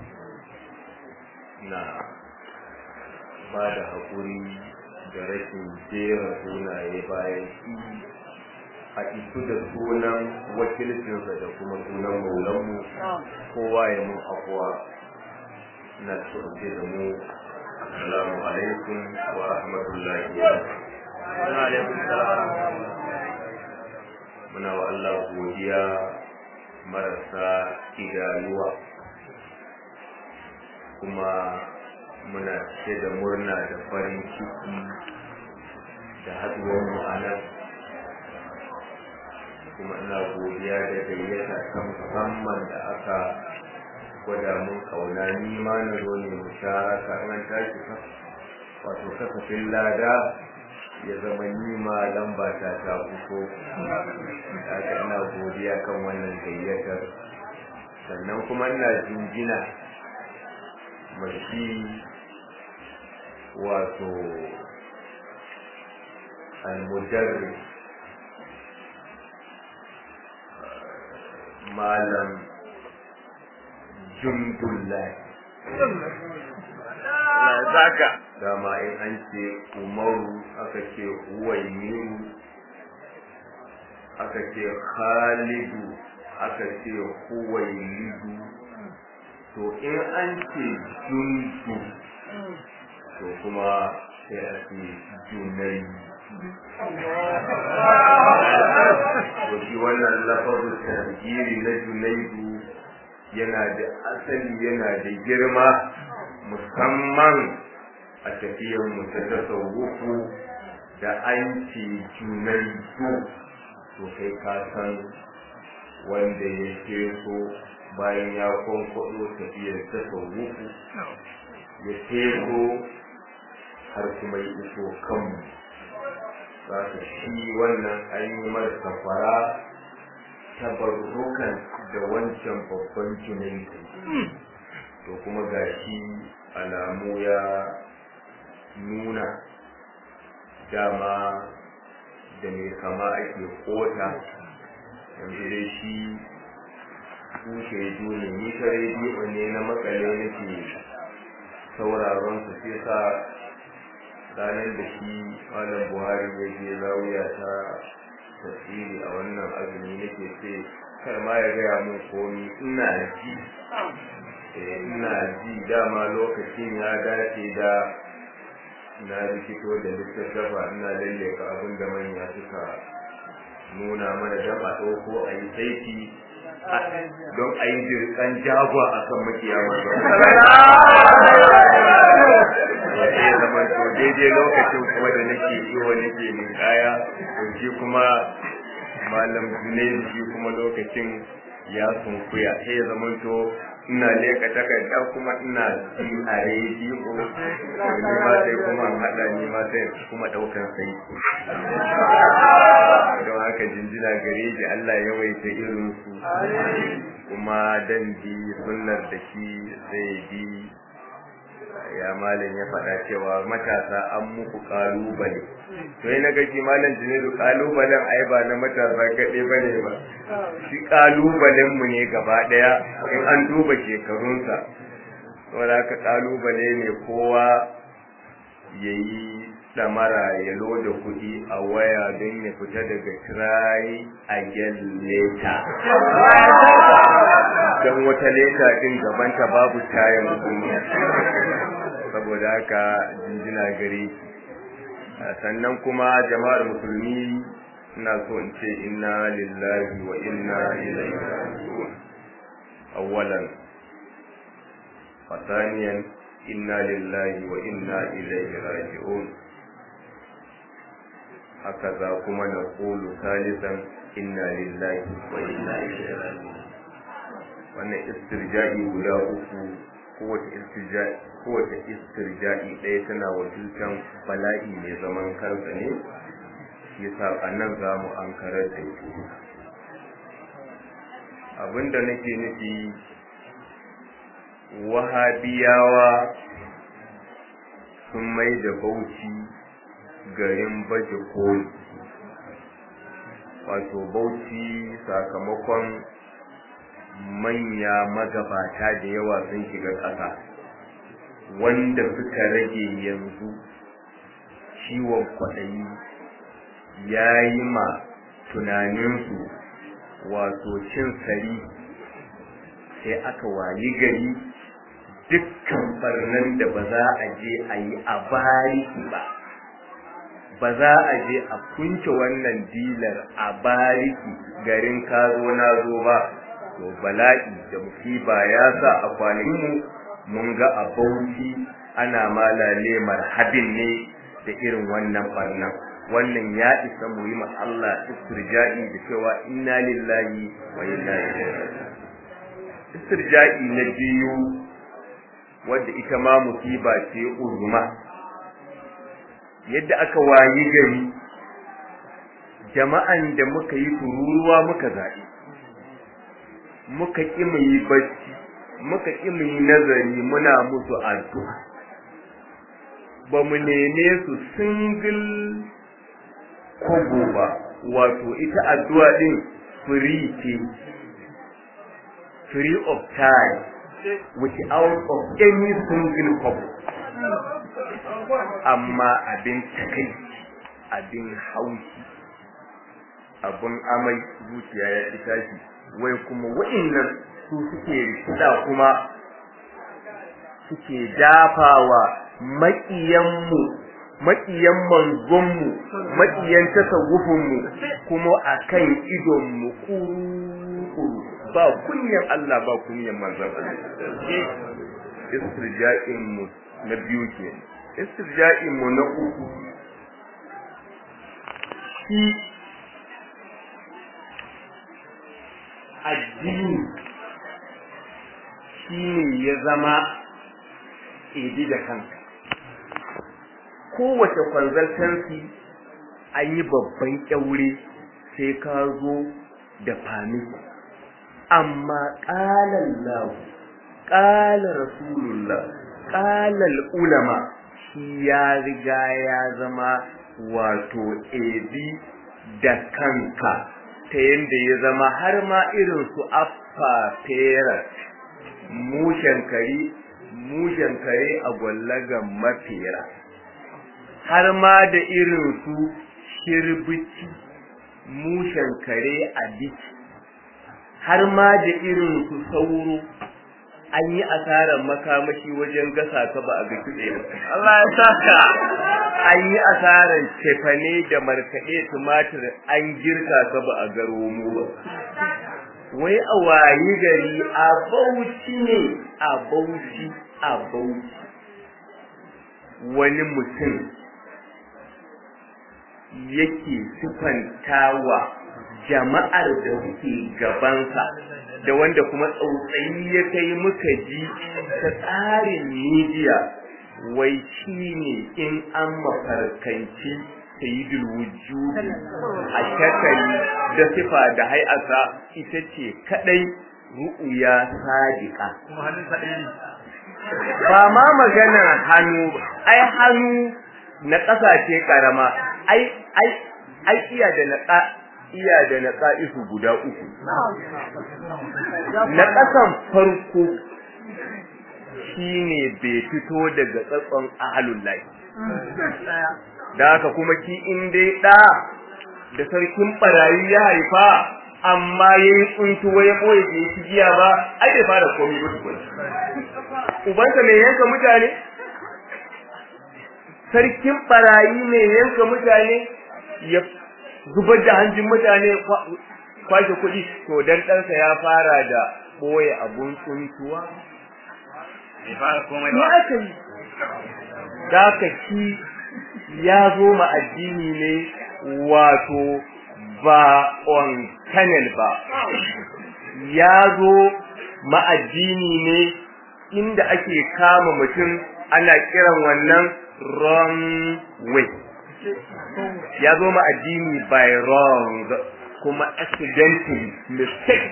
na ba da haƙuri da rashin jera sunaye bayan a isu da sunan wakilcinsa da kuma sunan maulanmu kowa ya mun afuwa na tsoronce da mu. Assalamu alaikum wa rahmatullahi wa barakatuh. Muna wa Allah godiya marasa idayuwa kuma muna cike da murna da farin ciki da haɗuwar mu a nan, kuma ina godiya da gayyata ta musamman da aka gwada mun kauna ni ma na zo ne musharaka an tashi ka wato kasafin lada ya zama ni ma lamba ta fito. Haka ina godiya kan wannan gayyatar, sannan kuma ina jinjina mashi wato al-mudarris malam Jundullahi zaka dama in an ce Umaru aka ce Uwairu aka ce Khalidu aka ce Huwailidu, to in an ce Jundu to kuma sai a ce Junai. To shi wannan lafazin tarjiri na Junaidu yana da asali, yana da girma, musamman a tafiyar mu ta tasawufu da an ce Junaidu to kai ka san wanda ya teso bayan ya kwankwado tafiyar tasawufu ya teso har kuma ya iso kanmu. Za ka shi wannan an yi marasa fara tabarrukan da wancan babban Junaidu, to kuma gashi alamu ya nuna dama da mai kama ake kota. Yanzu dai shi kushe ne, ni ta rediyo ne na makale nake sauraron su, sai sa ranar da shi malam Buhari ya je zawiya ta tasiri a wannan azumi nake ce kar ma ya gaya mun komi, ina ji dama lokacin ya dace da na rikito da littattafa ina lalleka abin da manya suka nuna mana don a ɗauko a yi saiti don a yi jirkan jagwa a kan makiyama. Ya zama to daidai lokacin kuma da nake iyo nake min kaya, shi kuma malam Junaidu shi kuma lokacin ya sunkuya, sai ya zama to ina leka takarda kuma ina ji a rediyo ni ma sai kuma haɗa ni ma sai kuma ɗaukar sai don haka jinjina gare shi Allah ya yawaita irin su kuma dan bi sunnar da shi zai bi ya malam ya faɗa cewa matasa an muku kalubale to na ga shi malam Junaidu kalubalen ai ba na matasa kaɗai bane ba shi kalubalen mu ne gaba ɗaya in an duba shekarunsa saboda haka kalubale ne kowa yayi damara ya loda kuɗi a waya don ya fita daga try again later don wata leta din gabanta babu tayin duniya saboda haka jinjina gare sannan kuma jama'ar musulmi ina so in ce inna lillahi wa inna ilaihi raji'un awwalan wa thaniyan inna lillahi wa inna ilaihi raji'un hakaza kuma na qulu salisan inna lillahi wa inna ilaihi raji'un wannan istirja'i guda uku kowace istirja'i ɗaya tana wakiltan bala'i mai zaman kansa ne yasa anan za mu ankarar da shi abinda nake nufi wahabiyawa sun mai da Bauchi garin baje koli wato Bauchi sakamakon manya magabata da yawa sun shiga ƙasa wanda suka rage yanzu ciwon kwaɗayi ya yi ma tunaninsu wato cin sari sai aka wayi gari dukkan barnan da ba za a je a yi a bariki ba za a je a kunce wannan dilar a bariki garin kazo na zo ba to bala'i da musiba ya sa a kwanakin mun ga a Bauchi ana malale marhabin ne da irin wannan barnan wannan ya isa mu yi ma Allah istirja'i da cewa inna lillahi wa inna ilaihi raji'un istirja'i na biyu wanda ita ma musiba ce uzuma yadda aka wayi gari jama'an da muka yi tururuwa muka zaɓi muka ƙi mu yi bacci muka ƙi mu yi nazari muna musu addu'a ba mu neme su single kogo ba wato ita addu'a din free of time without of any single kogo amma abin takai abin haushi abin amai zuciya ya ita shi wai kuma wa'annan su suke rikida kuma suke dafawa maƙiyanmu maƙiyan manzonmu maƙiyan tasawufinmu kuma akan idonmu kuru ba kunyan Allah ba kunyan manzon Allah istirja'in mu na biyu ke istirja'in mu na uku shi addini shi ne ya zama idi da kanka kowace consultancy an yi babban kyaure sai ka zo da famisi amma qala Allah qala Rasulullah qala ulama shi ya riga ya zama wato idi da kanka ta yanda ya zama har ma irin su affa fera mushen kare a gwallagan mafera har ma da irin su shirbici mushen kare a biki har ma da irin su sauro an yi asarar makamashi wajen gasa ka ba a ga kitse ba Allah ya saka an yi asarar cefane da markaɗe tumatir an girka ka ba a ga romo ba wai a wayi gari a Bauchi ne a Bauchi wani mutum yake sifantawa jama'ar da suke gabansa da wanda kuma tsautsayi ya kai muka ji ta tsarin media wai shine in an mafarkanci sayyidul wujud a shakali da sifa da hay'asa ita ce kadai ru'ya sadiqa kuma hannun sa ɗaya ne ba ma magana hannu ai hannu na ƙasashe karama ai iya da na ƙa'isu guda uku na ƙasan farko shine bai fito daga tsatson ahlul lahi da haka kuma ki in dai da sarkin barayi ya haifa amma yayi tsuntuwa ya boye bai ci giya ba ai bai fara komai ba tukun ubansa mai yanka mutane sarkin barayi mai yanka mutane ya zubar da hanjin mutane kwashe kuɗi to dan ɗansa ya fara da boye abun tsuntuwa bai fara komai ya ba aka yi da ka ci ya zo ma addini ne wato ba on channel ba ya zo ma addini ne inda ake kama mutum ana kiran wannan wrong way ya zo ma addini by wrong kuma accidentally mistake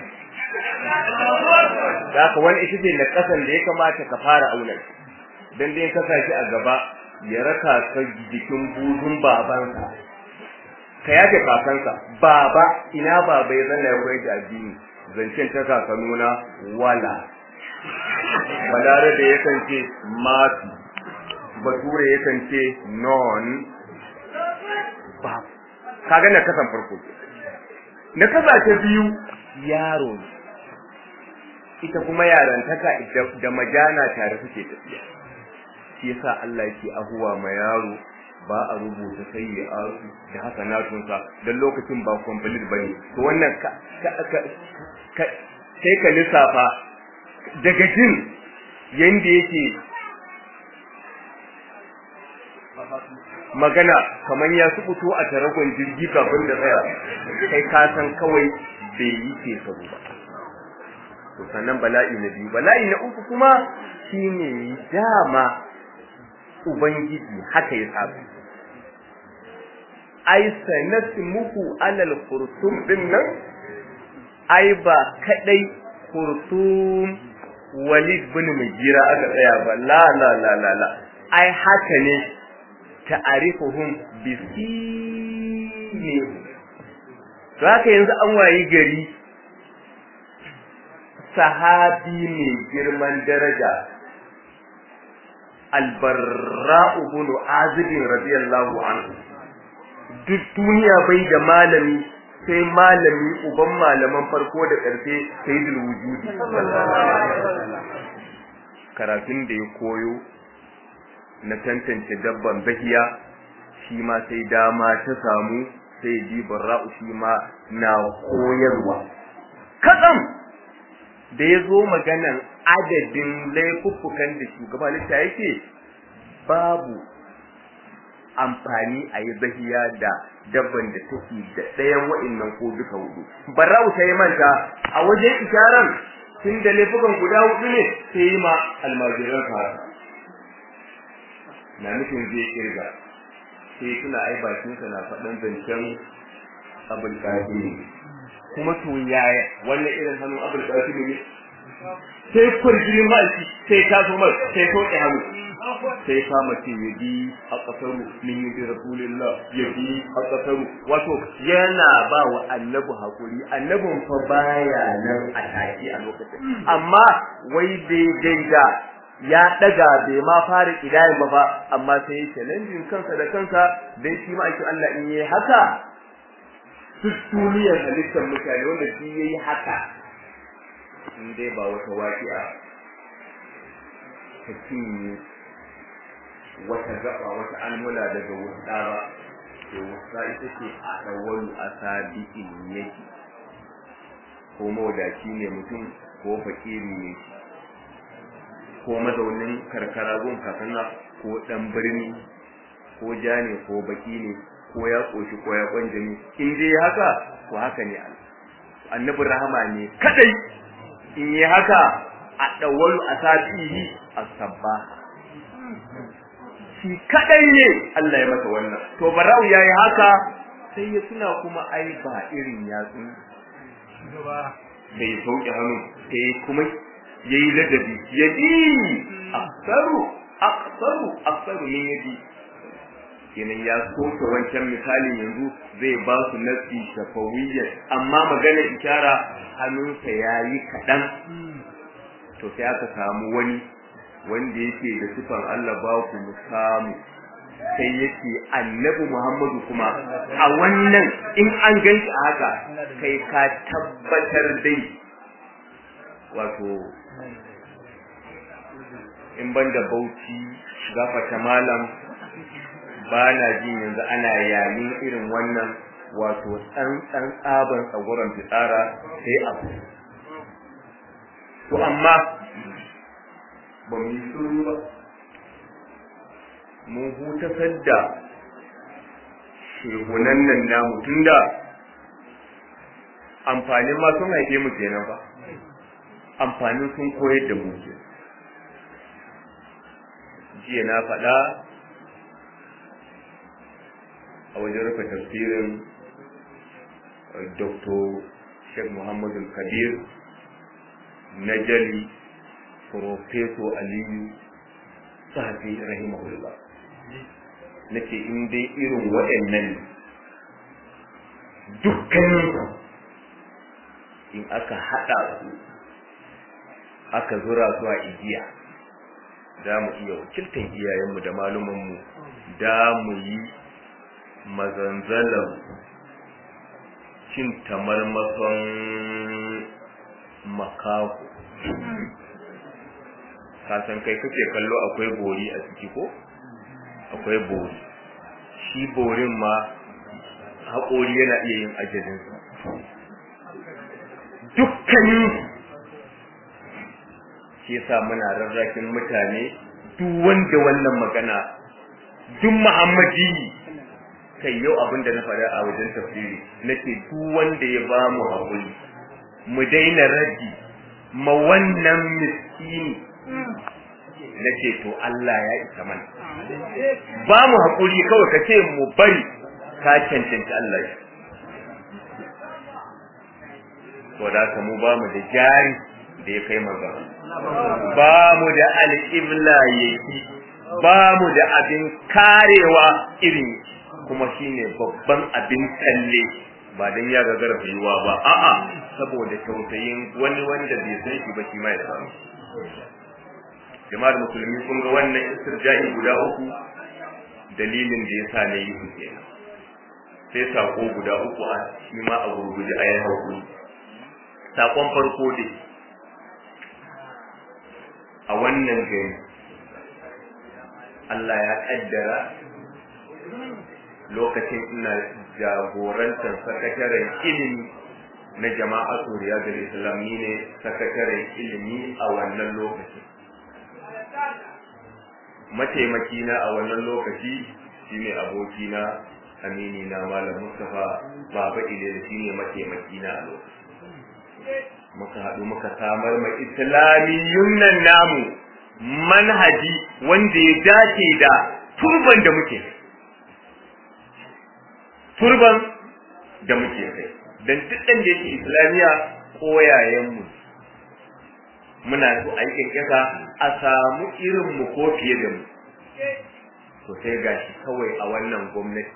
da ka wani ita ce na kasan da ya kamata ka fara auna dan dai ka saki a gaba ya raka ka jikin buzun babansa ka yaje kakansa baba ina baba ya zanna ya koyar da addini zancen ta kakanuna wala balare da yakan ce mati bature yakan ce non ba kaga na kasan farko na kasa ta biyu yaro ita kuma yarantaka da majana tare suke tafiya shi yasa Allah yake ahuwa ma yaro ba a rubuta sayyi'atu da hasanatunsa dan lokacin ba complete bane to wannan sai ka lissafa daga jin yanda yake magana kaman ya subuto a taragon jirgi kafin da tsaya kai ka san kawai bai yi ke sabu ba to sannan bala'i na biyu bala'i na uku kuma shine dama ubangiji haka ya saba ai sanasmuhu alal khurtum dinnan ai ba kadai khurtum walid bin mugira aka tsaya ba la la la la la ai haka ne ta'arifuhum bisini to haka yanzu an wayi gari sahabi ne girman daraja albarra'u bin azib radiyallahu anhu duk duniya bai da malami sai malami uban malaman farko da ƙarfe sayyidul wujudi karatun da ya koyo na tantance dabban bahiya shi ma sai dama ta samu sai ji barra'u shi ma na koyarwa kadam da yazo maganan adadin laifuffukan da shugaba lissa yake babu amfani a yi bahiya da dabban da take da ɗayan wa'annan ko duka hudu barra'u sai manta a wajen isharan tun da laifukan guda hudu ne sai yi ma almajiran fara na nufin zai kirga sai suna ai bakinsa na faɗan zancen abul qasim kuma to yaya wannan irin hannun abul qasim ne sai kurjin malki sai ta zo mal sai to ya hannu sai kama ce yaji a kasaru min yi rasulullah yaji a kasaru wato yana ba wa annabi hakuri annabin fa baya nan a taki a lokacin amma wai daidai da ya daga bai ma fara kidayen ba amma sai ya challenge kansa da kansa dan shi ma ake Allah in yayi haka duk duniyar halittar mutane wanda shi yayi haka in dai ba wata waqi'a take wata gaba wata almula daga wata ba to wata ita ce a dawal asabi'in yake ko mawdaci ne mutum ko fakiri ne ko mazaunin karkara gun kakanna ko dan birni ko jani ko baki ne ko ya koshi ko ya kwanjini in dai haka to haka ne annabi rahama ne kadai in yi haka a dawal asabihi as-sabba shi kadai ne Allah ya masa wannan to barau yayi haka sai ya tuna kuma ai ba irin yatsun sai sauke hannu sai kuma yayi ladabi yadi aksaru min yadi kenan ya soke wancan misalin yanzu zai ba su nasi shafawiyya amma magana ishara hannunsa yayi kadan to sai aka samu wani wanda yake da sifan Allah ba ku musamu sai yake annabi Muhammadu kuma a wannan in an ganshi a haka kai ka tabbatar dai wato in banda Bauchi gafata malam ba na jin yanzu ana yayin irin wannan wato tsantsan tsaban tsagoran fitsara sai abu to amma ba mu yi shiru ba mun hutasar da shehunan nan namu tunda amfanin ma sun haife mu kenan ba amfanin sun koyar da mu ke jiya na faɗa a wajen rufe tafsirin Dr. Sheikh Muhammadu Kabir Najali Professor Aliyu Sahabi rahimahullah nace in dai irin waɗannan dukkanin in aka hada su aka zura su a igiya da mu iya wakiltar iyayenmu da malumanmu da mu yi mazanzalan cin tamarmason makaku kasan kai kake kallo akwai bori a ciki ko akwai bori shi borin ma haƙori yana iya yin ajalinsa dukkanin shi yasa muna rarrakin mutane duk wanda wannan magana duk Muhammadi kai yau abinda na faɗa a wajen tafsiri nake duk wanda ya ba mu haƙuri mu daina raddi ma wannan miskini nace to Allah ya isa mana ba mu hakuri kawai kace mu bari ka cancanci Allah shi to da mu ba mu da jari da ya kai magana ba mu da al-qibla yake ba mu da abin karewa irin kuma shine babban abin talle ba dan ya gagara fayuwa ba a'a saboda tausayin wani wanda bai san shi ba shi ma ya samu jama'ar musulmi kun ga wannan istirja'i guda uku dalilin da yasa ne yi kenan sai sako guda uku a shi ma a gurguje a yayin hakuri sakon farko dai a wannan gari Allah ya kaddara lokacin ina jagorantar sakataren ilimi na jama'atu riyadul islami ne sakataren ilimi a wannan lokacin mataimaki na a wannan lokaci shine aboki na amini na malam Mustafa baba ile shine mataimaki na a lokacin muka haɗu muka samar mai islamiyyun nan namu manhaji wanda ya dace da turban da muke kai dan duk dan da yake islamiya koyayen mu muna so a yi kasa a samu irin mu ko fiye da mu to sai gashi kawai a wannan gwamnati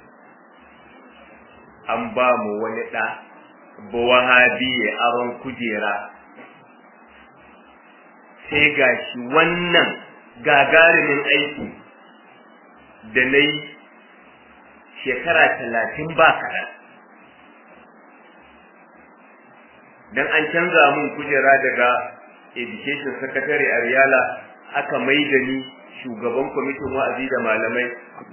an ba mu wani da bawahabi ya aron kujera sai gashi wannan gagarumin aiki da nayi shekara 30 ba kaɗan dan an canza mun kujera daga education secretary a Riyala aka maida ni shugaban kwamitin wa'azi da malamai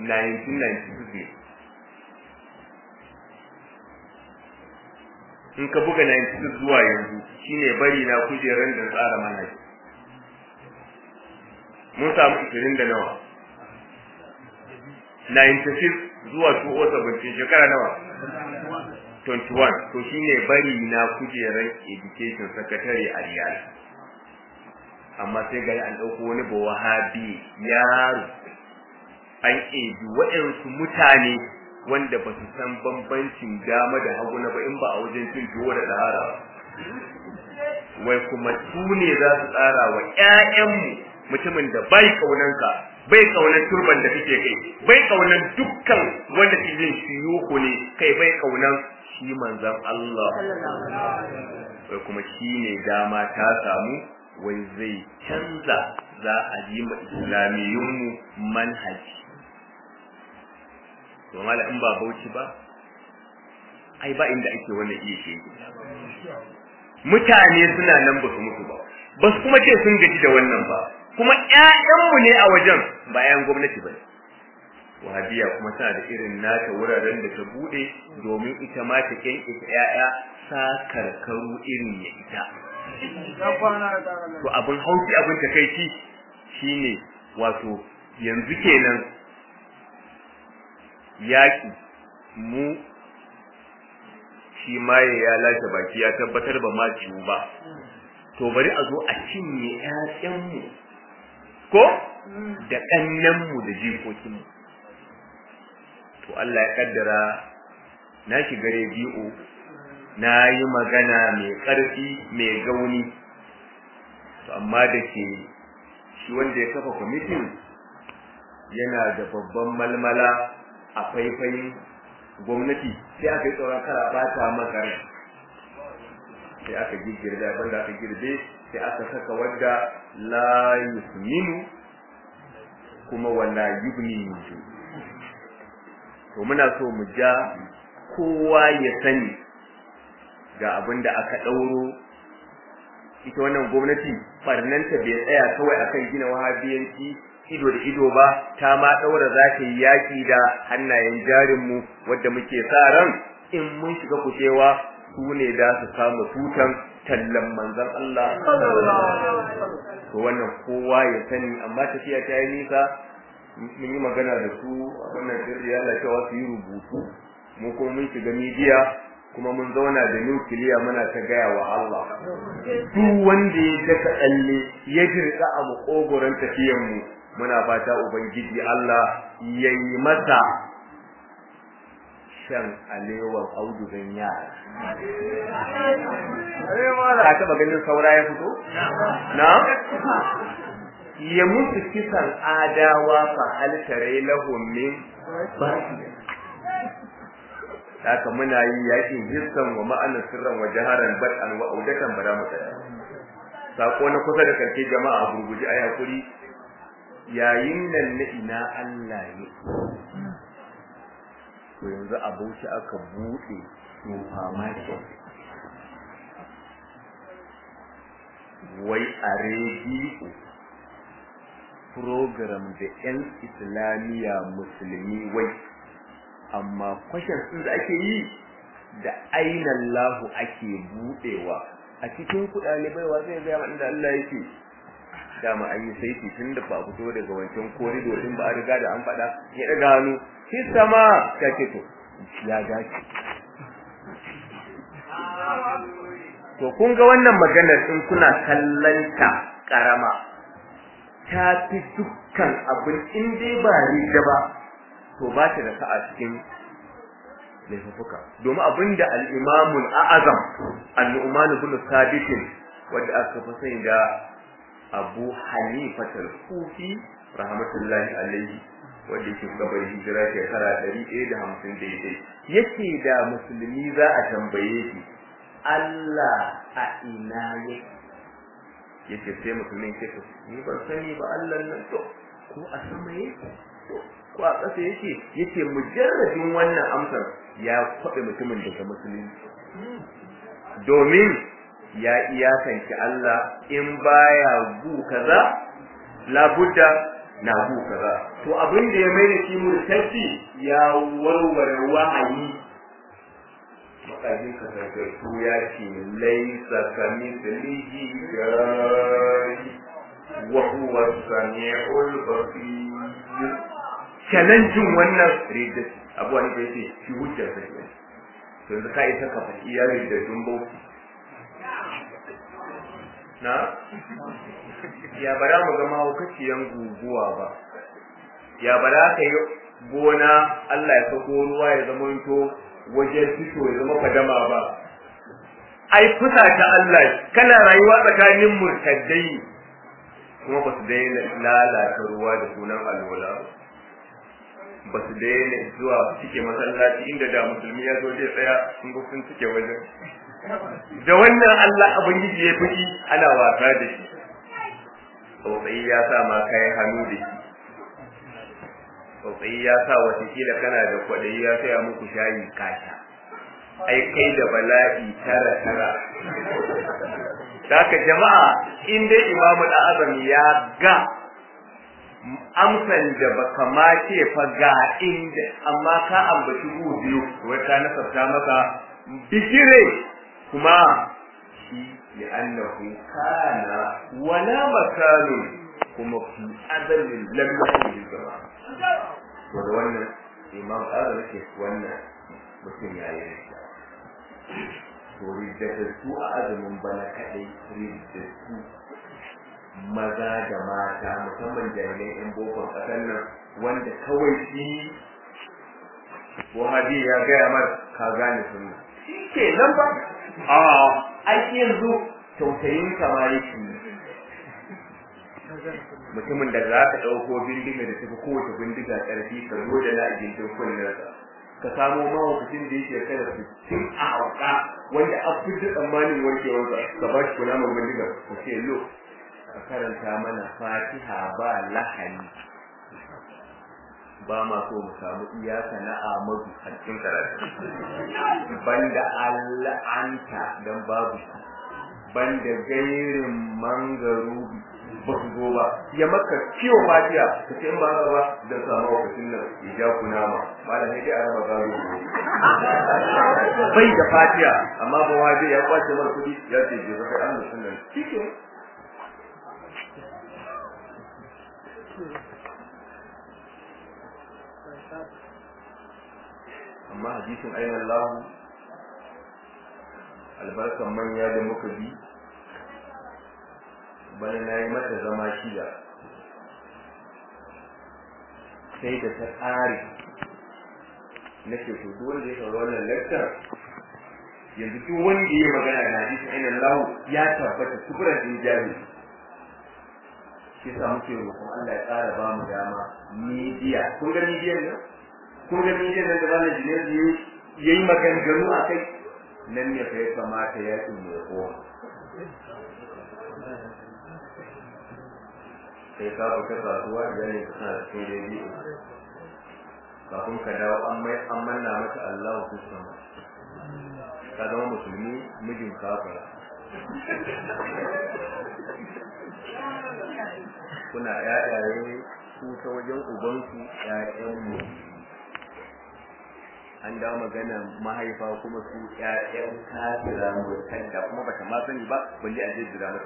1992 in ka buga 96 zuwa yanzu shine bari na kujeran da tsara manhaji mun samu 20 da nawa 96 zuwa 2017 shekara nawa 21 to shine bari na kujeran education secretary a Riyadh, amma sai gari an dauko wani bawahabi yaro an ebi waɗansu mutane wanda ba su san bambancin dama da hagu na ba in ba a wajen cin tuwo da dahara wai kuma su ne za su tsara wa ƴaƴanmu mutumin da bai kaunanka bai kaunan turban da kake kai bai kaunan dukkan wanda ke jin shiyuku ne kai bai kaunan shi manzon Allah wai kuma shi ne dama ta samu wai zai canza za a yi ma islamiyunmu manhaji to mala in ba bauchi ba ai ba inda ake wannan iya shi mutane suna nan ba su mutu ba ba su kuma ce sun gaji da wannan ba kuma ƴaƴanmu ne a wajen bayan gwamnati ba wahabiya kuma tana da irin nata wuraren da ta bude domin ita ma ta kenke ƴaƴa sa karkaru irin ya ita to abin hauki abin takeici shine wato yanzu kenan yaki mu shi maye ya lashe baki ya tabbatar ba ma ciwo ba to bari a zo a cinye ƴaƴanmu ko da ƙannenmu da jikokinmu to Allah ya kaddara na shiga rediyo na yi magana mai ƙarfi mai gauni to amma da ke shi wanda ya kafa kwamitin yana da babban malmala a faifayin gwamnati sai aka yi tsoron kara bata masa rai sai aka girgirda banda aka girbe sai aka saka wadda la yusminu kuma wala yubni to muna so mu ja kowa ya sani ga abinda aka dauro ita wannan gwamnati farnanta bai tsaya kawai akan gina wahabiyanci ido da ido ba ta ma daura za ta yi yaki da hannayen jarin mu wanda muke sa ran in mun shiga kucewa su ne da su samu tutan tallan manzon Allah to wannan kowa ya sani amma tafiya ta yi nisa mun yi magana da su wannan sirri Allah cewa su yi rubutu mu kuma mun shiga media kuma mun zauna da nukiliya muna ta gaya wa Allah duk wanda ya daka tsalle ya jirka a makogoran tafiyan mu muna fata ubangiji Allah yayi mata shan alewan audugan yara ka taba ganin saura ya fito na ya mutu kisan adawa fa hal tare lahum min haka muna yi yakin hissan wa ma'anar sirran wa jaharan bad'an wa audatan bara mu tsaya sako na kusa da karshe jama'a gurguji ayi hakuri yayin nan na ina Allah ne to yanzu a Bauchi aka bude supermarket wai a rediyo program da yan islamiya musulmi wai amma kwashin din da ake yi da aina Allahu ake budewa a cikin kudade baiwa zai ga inda Allah yake dama an yi saiti tun da ba fito daga wancan corridor din ba a riga da an fada ya daga hannu shi sama take to ya dace to kun ga wannan maganar in kuna kallanta karama ta fi dukkan abin in dai ba riga ba to ba ta da sa'a cikin laifuka domin abinda al-Imam al-A'zam al-Nu'man ibn Thabit wanda aka fi sani da Abu Hanifa al-Kufi rahmatullahi alayhi wanda yake gabar hijira shekara 150 daidai yake da musulmi za a tambaye shi Allah a ina yake sai musulmin ke to ni ban sani ba Allah nan to ko a sama yake to ko a ƙasa yake mujarradin wannan amsar ya kwabe mutumin daga musulunci domin ya iyakanci Allah in baya gu kaza labudda na gu kaza to abin da ya mai da shi murtaci ya warware wahayi makajin kasance su ya ce laisa kamithlihi shay'un wa huwa as-sami'ul basir kenan jin wannan ridda abuwa ne da yake shi hujjar sa ne yanzu ka isa ka faɗi iyalin da dumbo na ya bara mu ga mahaukaciyan guguwa ba ya bara ka yi gona Allah ya sako ruwa ya zama to wajen fito ya zama fadama ba ai kusa ta Allah kana rayuwa tsakanin murtaddai kuma ba su daina lalata ruwa da sunan alwala ba su daina zuwa cike masallaci inda da musulmi ya zo zai tsaya sun ga sun cike wajen da wannan Allah ubangiji ya fuki ana wasa da shi tsautsayi ya sa ma kai hannu da shi tsautsayi ya sa wata kila kana da kwaɗayi ya saya muku shayi kasha ai kai da bala'i tara Daka jama'a in dai Imamu Azam ya ga amsan da baka ma ce fa ga inda amma ka ambaci biyu wai ka nasarta maka bishire kuma shi ya annahu kana wala makanu kuma fi azalin lam yakun zama to da wannan Imam Azam yake wannan mutum ya yi to da su a azumin bana kadai da su maza da mata musamman jami'an yan bokon ƙasar nan wanda kawai shi wahabi ya gaya mar ka gane sunna shi ke nan ba ai yanzu tausayin kamar yake mutumin da za ka ɗauko bindiga da tafi kowace bindiga ƙarfi ka zo da na ajintin kunnarsa ka samo mahaukacin da yake kada su tun a hauka wanda an fi tsammanin warkewarsa ka ba shi kula mai bindiga ku ce lo ka karanta mana Fatiha ba lahani ba ma so mu samu iyaka na Ahmadu a cikin karatu banda Allah anta dan babu banda gairin mangaru ba su zo ba ya maka ciwo Fatiha ka ce ba ba da samu wakacin nan ya kuna ma malam sai dai araba gado bai da Fatiha amma ba waje ya kwace mar kudi ya ce je ka Allah sunan cikin amma hadisin ayyana Allah albarkan manya da muka bi bana nayi mata zama shida sai da ta tsari nake to duk wanda ya saurari wannan lecture yanzu duk wanda ya magana da hadisin ayyana Allah ya tabbata kubran injali kisa muke roƙon Allah ya ƙara ba mu dama media kun ga media ne kun ga media da wannan jinesi yayi maganganu akai nan ne fa ya kamata ya tsine ko sai ka fita kasuwa da ne kana da cikin radio kafin ka dawo an manna mata Allah ku sama ka zama musulmi mijin kafira kuna ƴaƴaye ku ta wajen ubanku ƴaƴan mu an dawo magana mahaifa kuma su ƴaƴan kafira mu kanta kuma bata ma sani ba balle a jira mata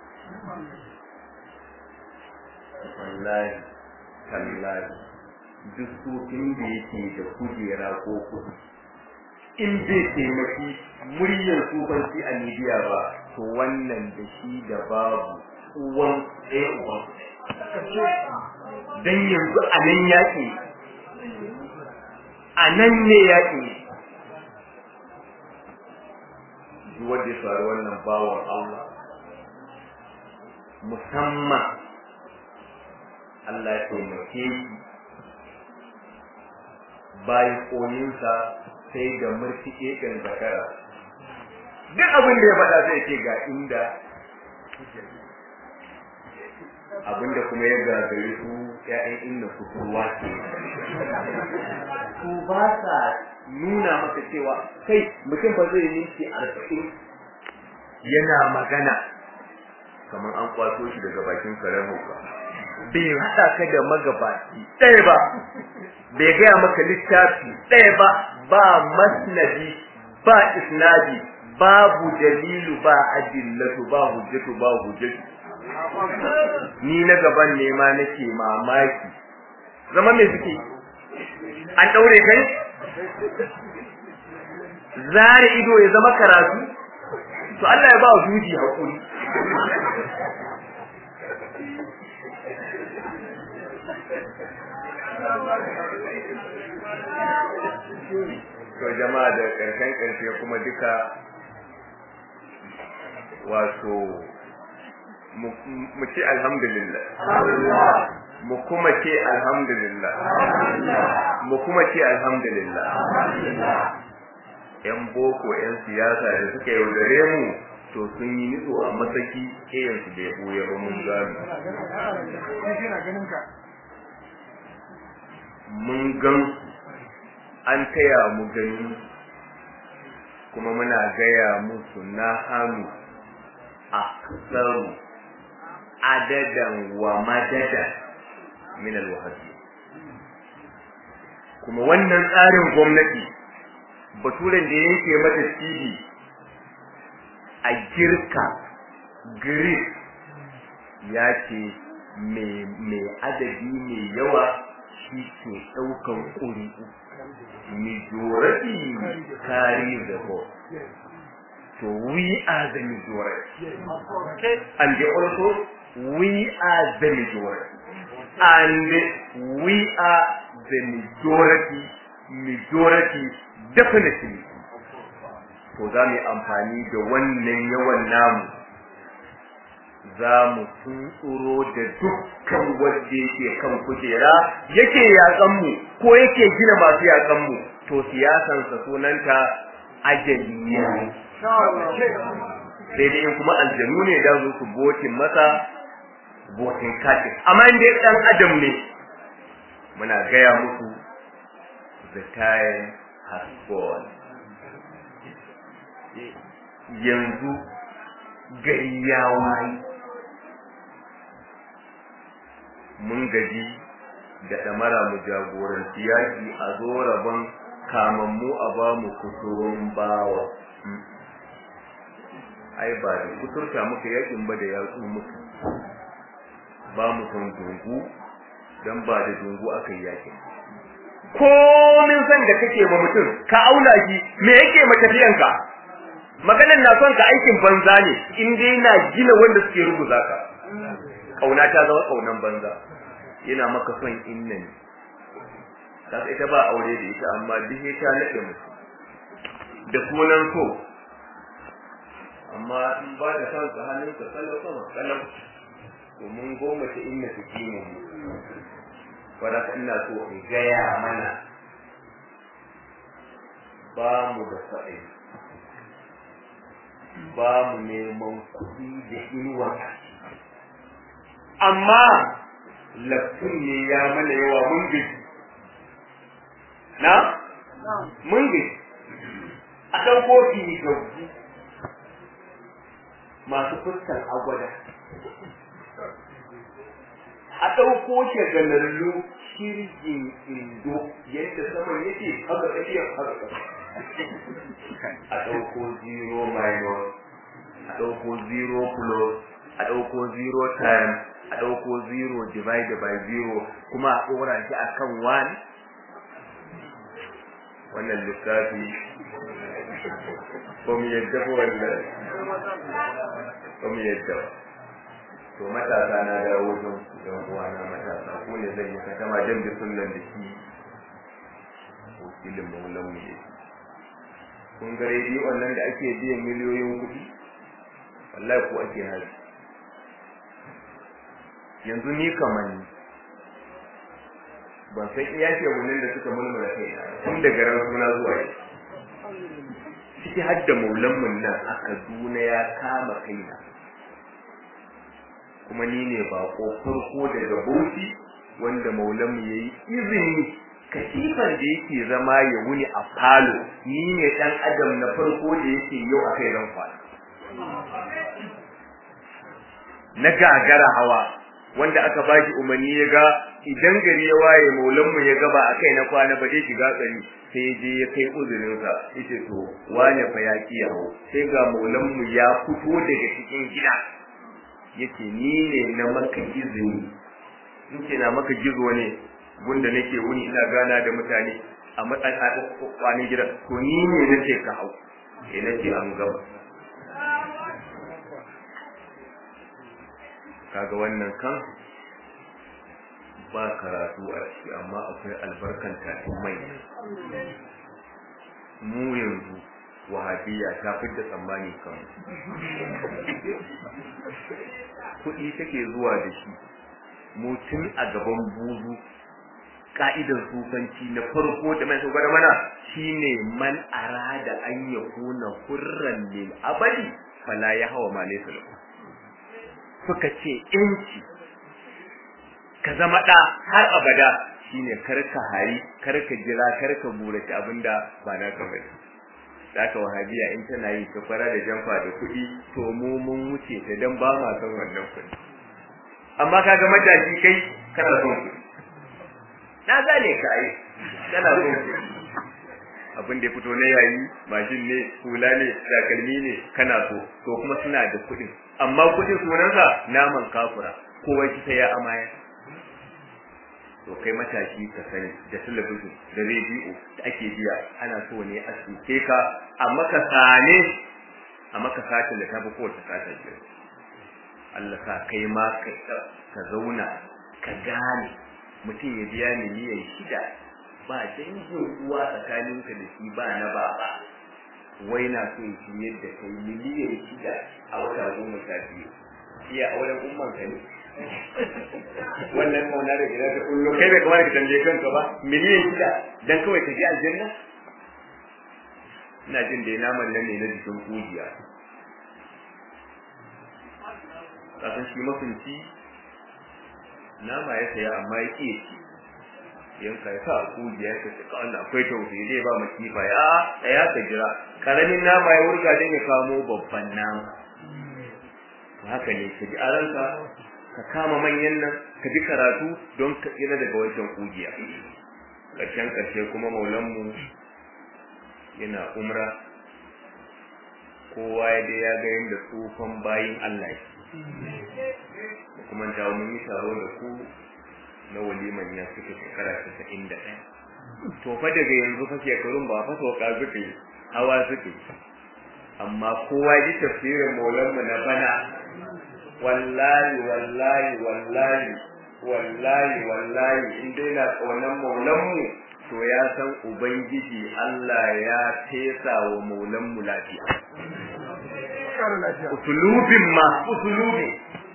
wallahi tallahi duk sufin da yake da kujera ko kudi in bai taimaki muryar sufanci a media ba to wannan da shi da babu uwan ɗaya uban dan yanzu a nan yaƙi a nan ne yaƙi duk wanda ya faru wannan bawon Allah musamman Allah ya taimake shi bayan koyinsa sai da murtike kan zakara duk abin da ya faɗa zai ce ga inda abinda kuma ya gagari su ƴaƴan inda su kowa ke su ba sa nuna maka cewa kai mutum ba zai minti 40 yana magana kamar an kwato shi daga bakin karen hauka bai haɗa ka da magabaci ɗaya ba bai gaya maka littafi ɗaya ba ba masnadi ba isnadi babu dalilu ba adillatu ba hujjatu ba hujjatu ni na gaban ne ma nake mamaki zama me suke an daure kai zare ido ya zama karatu to Allah ya ba zuji hakuri to jama'a da karshe kuma duka wato mu ce alhamdulillah mu kuma ce alhamdulillah mu kuma ce alhamdulillah yan boko yan siyasa da suka yaudare mu to sun yi nitso a masaki kayan su da ya buya ba mun gano mun gan an taya mu gani kuma muna gaya musu na hannu a kasaru adadan wa madada min alwahdi kuma wannan tsarin gwamnati baturen da yake mata cibi a girka grid ya ce mai adadi mai yawa shi ke ɗaukan ƙuri'u majority carry the vote so we are the majority and they also we are the majority and we are the majority definitely to za mu amfani da wannan yawan namu za mu tsoro da dukkan wanda yake kan kujera yake yakan mu ko yake gina masu yakan mu to siyasan sa sunanta ajaliya sai dai kuma aljanu ne da zo su botin masa botin kati amma inda dan adam ne muna gaya muku the time has gone yanzu gari ya waye mun gaji da damara mu jagoranci yaki a zo rabon kamammu a ba mu kusurun bawa ai ba da kusurta muka yakin ba da yatsu muku ba mu son dungu dan ba da dungu aka yi yakin komin san da kake ba mutum ka auna shi me yake matafiyanka maganar na son ka aikin banza ne in dai na gina wanda suke ruguza ka kauna ta zama kaunan banza yana maka son inna ne kaga ita ba aure da ita amma duk ta nade musu da sunan so amma in ba da san ka hannun ka sallah sama sallah to mun goma ta inna take mu wanda ina so in gaya mana ba mu da faɗi ba mu neman kuɗi da inuwa amma lafin ne ya mana yawa mun gaji na mun gaji a ɗauko fili gabu masu fuskar agwada a ɗauko shagalallu shirgin indo yadda saman yake haka tsakiyar haka a ɗauko 0 minus a ɗauko 0 plus a ɗauko 0 times a ɗauko 0 divided by 0 kuma a ɗora shi a kan 1 wannan lissafi ba mu yadda ba wannan ba mu yadda ba to matasa na dawo wajen yan uwana matasa ko ne zan yi katama jan da sunan da shi wakilin maulan mu ne kun ga rediyon nan da ake biyan miliyoyin kuɗi wallahi ko ake haji yanzu ni kamar ni ban san iya shegunin da suka mulmula kai tun daga ran suna zuwa yi ciki har da maulan mun nan a Kaduna ya kama kaina kuma ni ne bako farko daga Bauchi wanda maulan mu yayi izini katifar da yake zama ya wuni a falo ni ne dan adam na farko da yake yau akai ran kwana na gagara hawa wanda aka baki umarni ya ga idan gari ya waye maulan mu ya gaba akai na kwana ba dai shiga tsari sai je ya kai uzurin sa yace to wane fa ya kiyawo sai ga maulan mu ya fito daga cikin gida yace ni ne na maka izini nake na maka gizo ne gunda nake wuni ina gana da mutane a matsayin kwanin gidan to ni ne nace ka hau nace an gaba kaga wannan kan ba karatu a ciki amma akwai albarkan tafin mai mu yanzu wahabiyya ta fidda tsammani kan kuɗi take zuwa da shi mu tun a gaban buzu ka'idar sufanci na farko da mai saukar mana shine man arada an yakuna hurran lil abadi fala yahwa ma laysa lahu suka ce inci ka zama da har abada shine karka hari karka jira karka burace abinda ba na ka bane zaka wahabiya in tana yi ta fara da jamfa da kuɗi to mu mun wuce ta dan ba ma san wannan kuɗi amma kaga matashi kai kana son kuɗi na gane ka ai kana son kuɗi abin da ya fito na yayi mashin ne hula ne takalmi ne kana so to kuma suna da kuɗin amma kuɗin sunansa naman kafura kowa kita ya amaya to kai matashi ka sani da talabijin da rediyo da ake biya ana so ne a suke ka a maka satin da tafi kowace sata biyar Allah sa kai ma ka zauna ka gane mutum ya biya miliyan 6 ba dangin uwa tsakaninka da shi ba na baba wai na so shi yadda kai miliyan 6 a wata 12 iya a wurin umman ka ne wannan kauna da gida ta kullu kai bai kamar ka tambaye kanka ba miliyan 6 dan kawai ka ji aljanna ina jin da naman nan ne na jikin kujiya kasan shi mafinci nama ya saya amma ya ce yanka ya sa kujiya ka ce kawai akwai tausayi dai ba makifa ya ka jira karamin nama ya wurga dan ya kamo babban nama haka ne ka ji aranka ka kama manyan nan ka bi karatu don ka tsira daga wancan kujiya karshe kuma maulanmu yana umra kowa ya dai ya ga yanda tsufan bayin Allah kuma da mun yi taro da ku na waliman ya suka shekara 91 to fa daga yanzu fa shekarun ba fa soka suke hawa suke amma kowa ji tafsirin maulanmu na bana wallahi in dai na kaunan maulanmu to ya san ubangiji Allah ya tesa wa maulanmu lafiya usulubi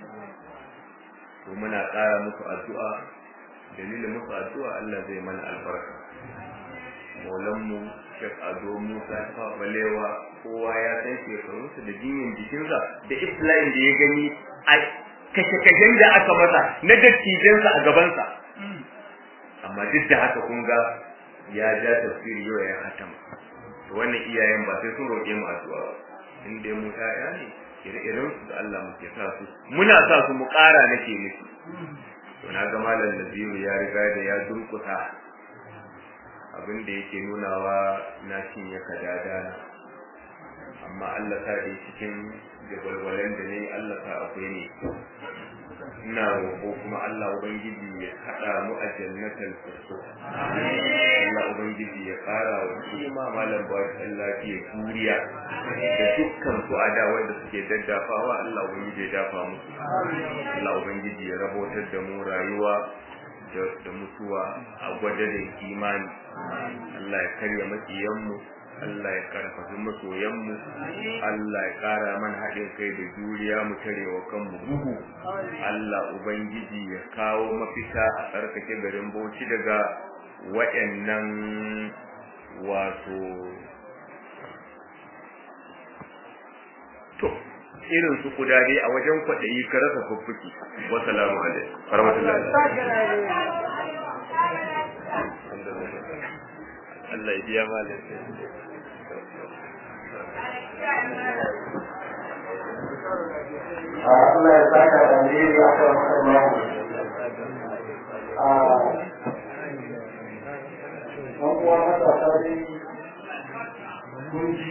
to muna ƙara muku addu'a dalilin muku addu'a Allah zai mana albarka maulanmu Sheikh Ado Musa Balewa kowa ya san shekarunsa da jinyin jikinsa da Islam da ya gani a kashe-kashen da aka masa na dattijansa a gabansa amma duk da haka kun ga ya ja tafsiri yau ya hatama to wannan iyayen ba sai sun roƙe mu addu'a in dai mu ya ne ire-iren su da Allah muke sa su muna sa su mu ƙara nake musu to na ga malam Naziru ya riga da ya durkusa abin da yake nunawa na cinye kadada amma Allah ta yi cikin jabalwalan da ne Allah ta akwai ne ina roƙo kuma Allah ubangiji ya hada mu a jannatul firdaus Allah ubangiji ya ƙara wa kuma malam bawan lafiya juriya da dukkan su ada wanda suke daddafawa Allah ubangiji ya dafa musu Allah ubangiji ya rabotar da mu rayuwa da mutuwa a gwadarin imani Allah ya karya makiyanmu Allah ya karfafi masoyanmu Allah ya kara mana haɗin kai da juriya mu tarewa kanmu bugu Allah ubangiji ya kawo mafita a tsarkake garin Bauchi daga waɗannan wato to irin su kudade a wajen kwadayi ka rasa fuffuki wassalamu alaikum warahmatullahi Allah ya biya malam Allah ya saka da ne ya ka Allah an kuwa mata sai kunji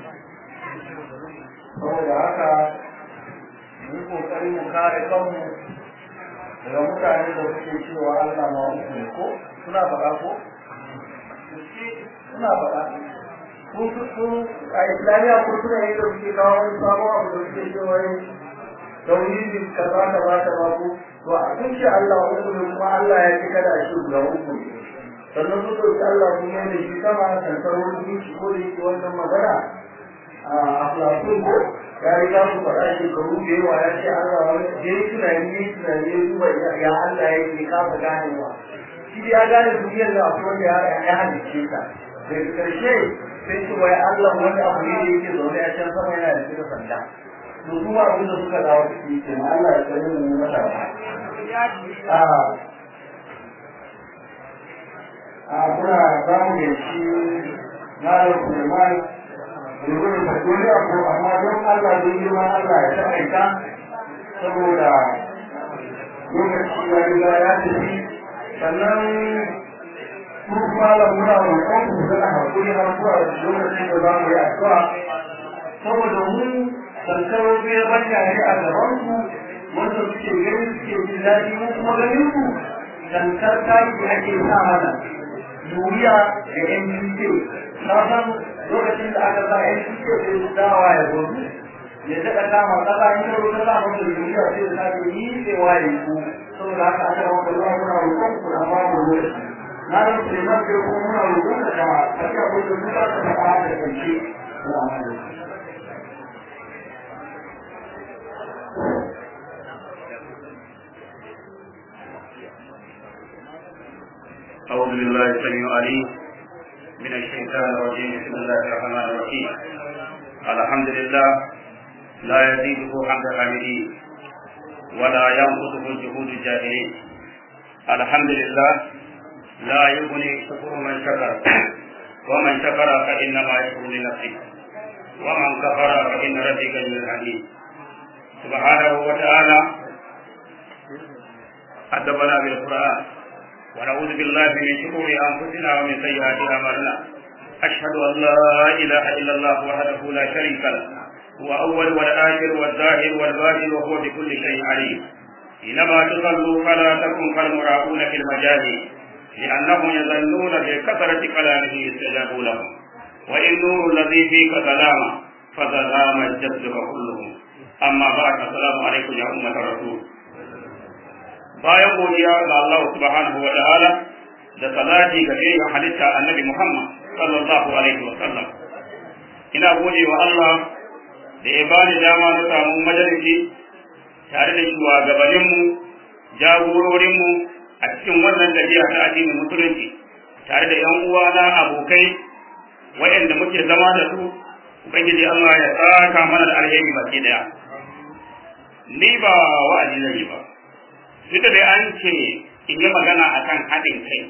saboda haka mu kokari mu kare kanmu daga mutane da suke cewa Allah ma uku ko suna faɗa ko suna faɗa su a islamiyya ko suna yi da suke kawo wani sabon abu da suke cewa yin tauhidin kaza kaza kaza ko to a sun ce Allah uku ne kuma Allah ya ce kada a shi guda uku ne sannan su ɗauki Allah sun yi da shi sama kankar wani gunki ko da yake wannan magana a aflatun ko ya riga su faɗa shekaru da yawa ya ce Allah wani je tunani ya duba ya Allah ya ke kafa ganewa shi ya gane duniyar da akwai wanda ya halice ta daga ƙarshe sai ce wai Allah wani abu ne da yake zaune a can sama yana da shi da sanda to kuma abin da suka dawo su ke ma Allah ya tsare mu mata muna samu da shi Malam Suleiman domin da dole abu amma don Allah don girma Allah ya taƙaita saboda lokaci ya riga ya tafi sannan su malam muna roƙon ku zana haƙuri har zuwa lokacin da za mu yi addu'a saboda mu kankaro biyar banya ne a gaban ku wanda suke gani suke jin daɗi mu kuma ganin ku kankar taki ake sa mana duniya da NGK na san lokacin da aka sa NGK sai su dawa ya gobe ya daɗa kama ƙasa in ka roƙa za mu da duniya sai da sake yi sai waye ku saboda haka aka rawa da ruwa muna roƙon ku da ba mu lokaci na ran su da ke kuma muna roƙon ka da aka ko da duka ta fara da kanci أعوذ بالله السميع العليم من الشيطان الرجيم بسم الله الرحمن الرحيم الحمد لله لا يزيده حمد الحامدين ولا ينقصه جهود الجاهلين الحمد لله لا يغني شكر من شكر ومن شكر فإنما يشكر لنفسه ومن كفر فإن ربي غني حميد سبحانه وتعالى أدبنا بالقرآن ونعوذ بالله من شرور أنفسنا ومن سيئات أعمالنا أشهد أن لا إله إلا الله وحده لا شريك له هو أول والآخر والظاهر والباطن وهو بكل شيء عليم إنما تصلوا فلا تكن كالمراؤون في المجاهد لأنهم يظنون بكثرة كلامه يستجابوا لهم وإن نور الذي فيك ظلامة فظلام الجد كلهم أما بعد السلام عليكم يا أمة الرسول bayan godiya ga Allah subhanahu wa ta'ala da salati ga sayyidina halitta annabi Muhammad sallallahu alaihi wa sallam ina gode wa Allah da ya bani dama na samu majalisi tare da shugabannin mu jagororin mu a cikin wannan tafiya ta addinin musulunci tare da yan uwana abokai wayanda muke zama da su ubangiji Allah ya saka mana da alheri baki daya ni ba wa'azi zan yi ba duk da an ce in yi magana akan haɗin kai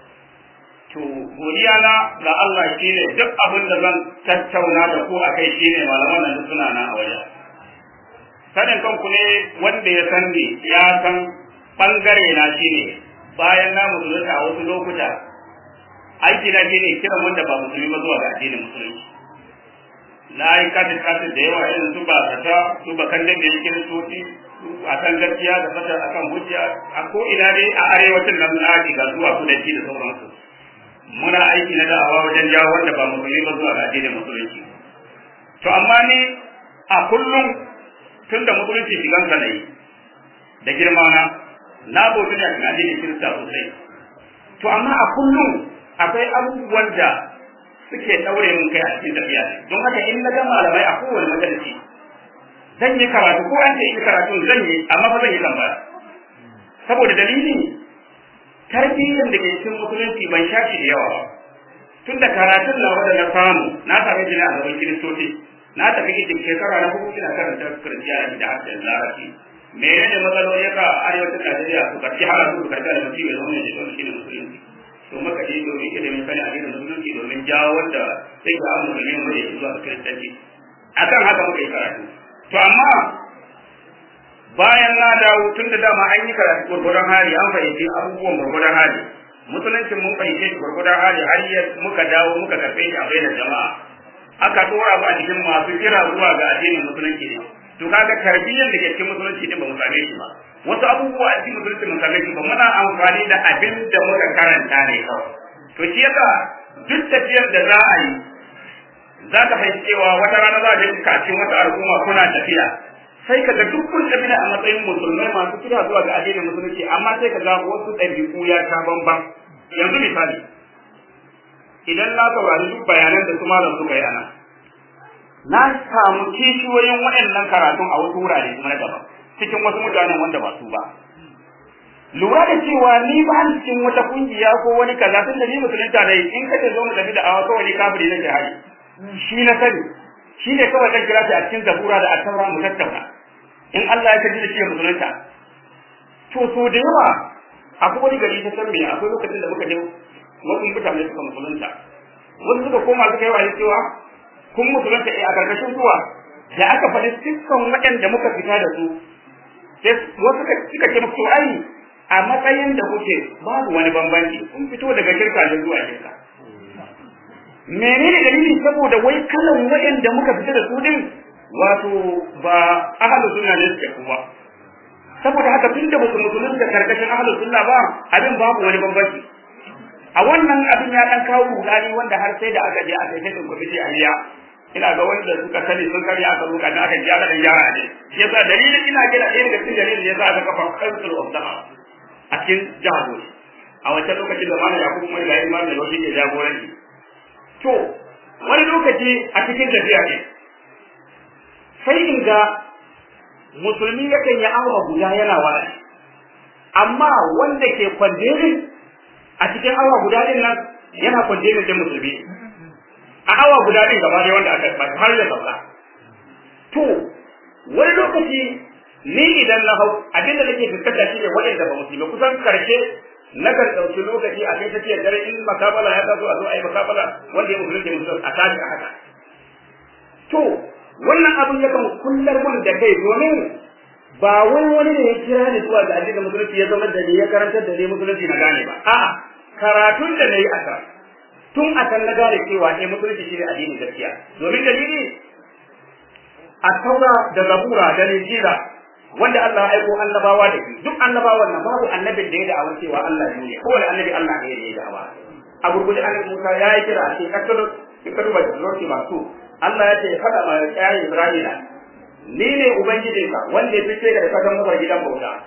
to godiya na ga Allah shine duk abin da zan tattauna da ku akai shine malaman nan suna na a wajen sanin kanku ne wanda ya san ni ya san bangare na shine bayan na musulunta a wasu lokuta aiki na shine kiran wanda ba musulmi ba zuwa ga addinin musulunci na yi katin da yawa irin su ba kata su ba kan da kiristoci a kan gaskiya da fata akan hujja a ko ina dai a arewacin nan na ga zuwa kudanci da sauransu muna aiki na da'awa wajen jawo wanda ba musulmi ba zuwa ga addinin musulunci to amma ni a kullum tun da musulunci shigan sa nayi da girma na bauta da addinin kirista sosai to amma a kullum akwai abubuwan da suke daure mun kai a cikin tafiya don haka in na ga malamai a kowane majalisi zan yi karatu ko an ce yi karatu zan yi amma fa zan yi tambaya saboda dalili tarbiyyar da ke cikin musulunci ban shafi da yawa ba tun da karatun na wanda na samu na same shi ne a gaban kiristoci na tafi cikin shekara na hudu ina karanta kiristiyanci da harshen larabci menene matsaloli ka arewacin Najeriya su karfi har su karfi da mutum ya zama ne da shi ne musulunci to muka je domin ilimin sani a cikin musulunci domin jawo wanda sai ga an musulmi mu da zuwa ga kiristanci akan haka muka yi karatu to amma bayan na dawo tun da dama an yi karatu gurgudan hali an fahimci abubuwan gurgudan hali musuluncin mun fahimce shi gurgudan hali har muka dawo muka karfe shi a bainar jama'a aka dora ba a cikin masu kira zuwa ga addinin musulunci ne to kaga tarbiyyar da ke cikin musulunci din ba mu same shi ba wasu abubuwa a cikin musulunci mun same shi ba muna amfani da abin da muka karanta ne kawai to shi yasa duk tafiyar da za a yi za ka fahimci cewa wata rana za a je cikin wata al'umma kuna tafiya sai ka ga duk kun tafi a matsayin musulmai masu kira zuwa ga addinin musulunci amma sai ka ga wasu ɗabi'u ya ta bamban. Yanzu misali idan na saurari duk bayanan da su malam suka yi ana na samu kishiyoyin waɗannan karatun a wasu wurare kuma na gaba cikin wasu mutanen wanda ba su ba. Lura da cewa ni ba ni cikin wata kungiya ko wani kaza tunda ni musulunta dai in kace zo mu tafi da awa kawai kafiri nake hari shi na sani shi ne kawai kan kira shi a cikin zabura da at-taura mu tattauna in Allah ya kaji da shi musulunta. To so da yawa akwai wani gari ta san me akwai lokacin da muka je wasu mutane suka musulunta wasu suka koma suka yi wa cewa kun musulunta a karkashin zuwa da aka faɗi dukkan waɗanda muka fita da su sai wasu suka ce muku ai a matsayin da kuke babu wani bambanci kun fito daga shirka da zuwa shirka. Menene dalili? Saboda wai kalan waɗanda muka fita da su din wato ba ahlus sunna ne suke kuwa. Saboda haka tunda musu musulunta karkashin ahlus sunna ba abin babu wani bambanci. A wannan abin ya dan kawo rudani wanda har sai da aka je aka yi da gobe a riya. Ina ga wanda suka sani sun kare aka ruka da aka ji aka dan gyara ne. Shi yasa dalilin ina kira ɗaya daga cikin dalilin da yasa aka kafa council of da'wa a cikin jihar Bauchi. A wancan lokacin da mana Yakubu mai da imam da Bauchi ke jagoranci. To wani lokaci a cikin tafiya ne sai in ga musulmi yakan yi awa guda yana wa'azi amma wanda ke kwanderin a cikin awa guda din nan yana kwanderin da musulmi a awa guda din gaba ne wanda aka ba har da sauka. To wani lokaci ni idan na hau abinda nake fuskanta shi ne waɗanda ba musulmi kusan karshe na kan ɗauki lokaci a kai tafiyar dare in makabala ya taso a zo a yi makabala wanda ya musulunci musulunci a tashi a haka. To wannan abin yakan kullar mun da kai domin ba wai wani ne ya kira ni zuwa ga addinin musulunci ya zama da ni ya karantar da ni musulunci na gane ba. A'a karatun da nayi a kan tun a kan na gane cewa musulunci shi ne addinin gaskiya. Domin dalili a taura da zabura da injila wanda Allah ya aiko annabawa da shi duk annabawan nan babu annabin da ya da'awa cewa Allah ne kowane annabi Allah ne ya da'awa. A gurguje annabi Musa ya yi kira a cikin kakkadu ba da lokaci masu Allah ya ce faɗa ma ƴaƴan Isra'ila ni ne ubangijinka wanda ya fice ka da kasan gidan bauta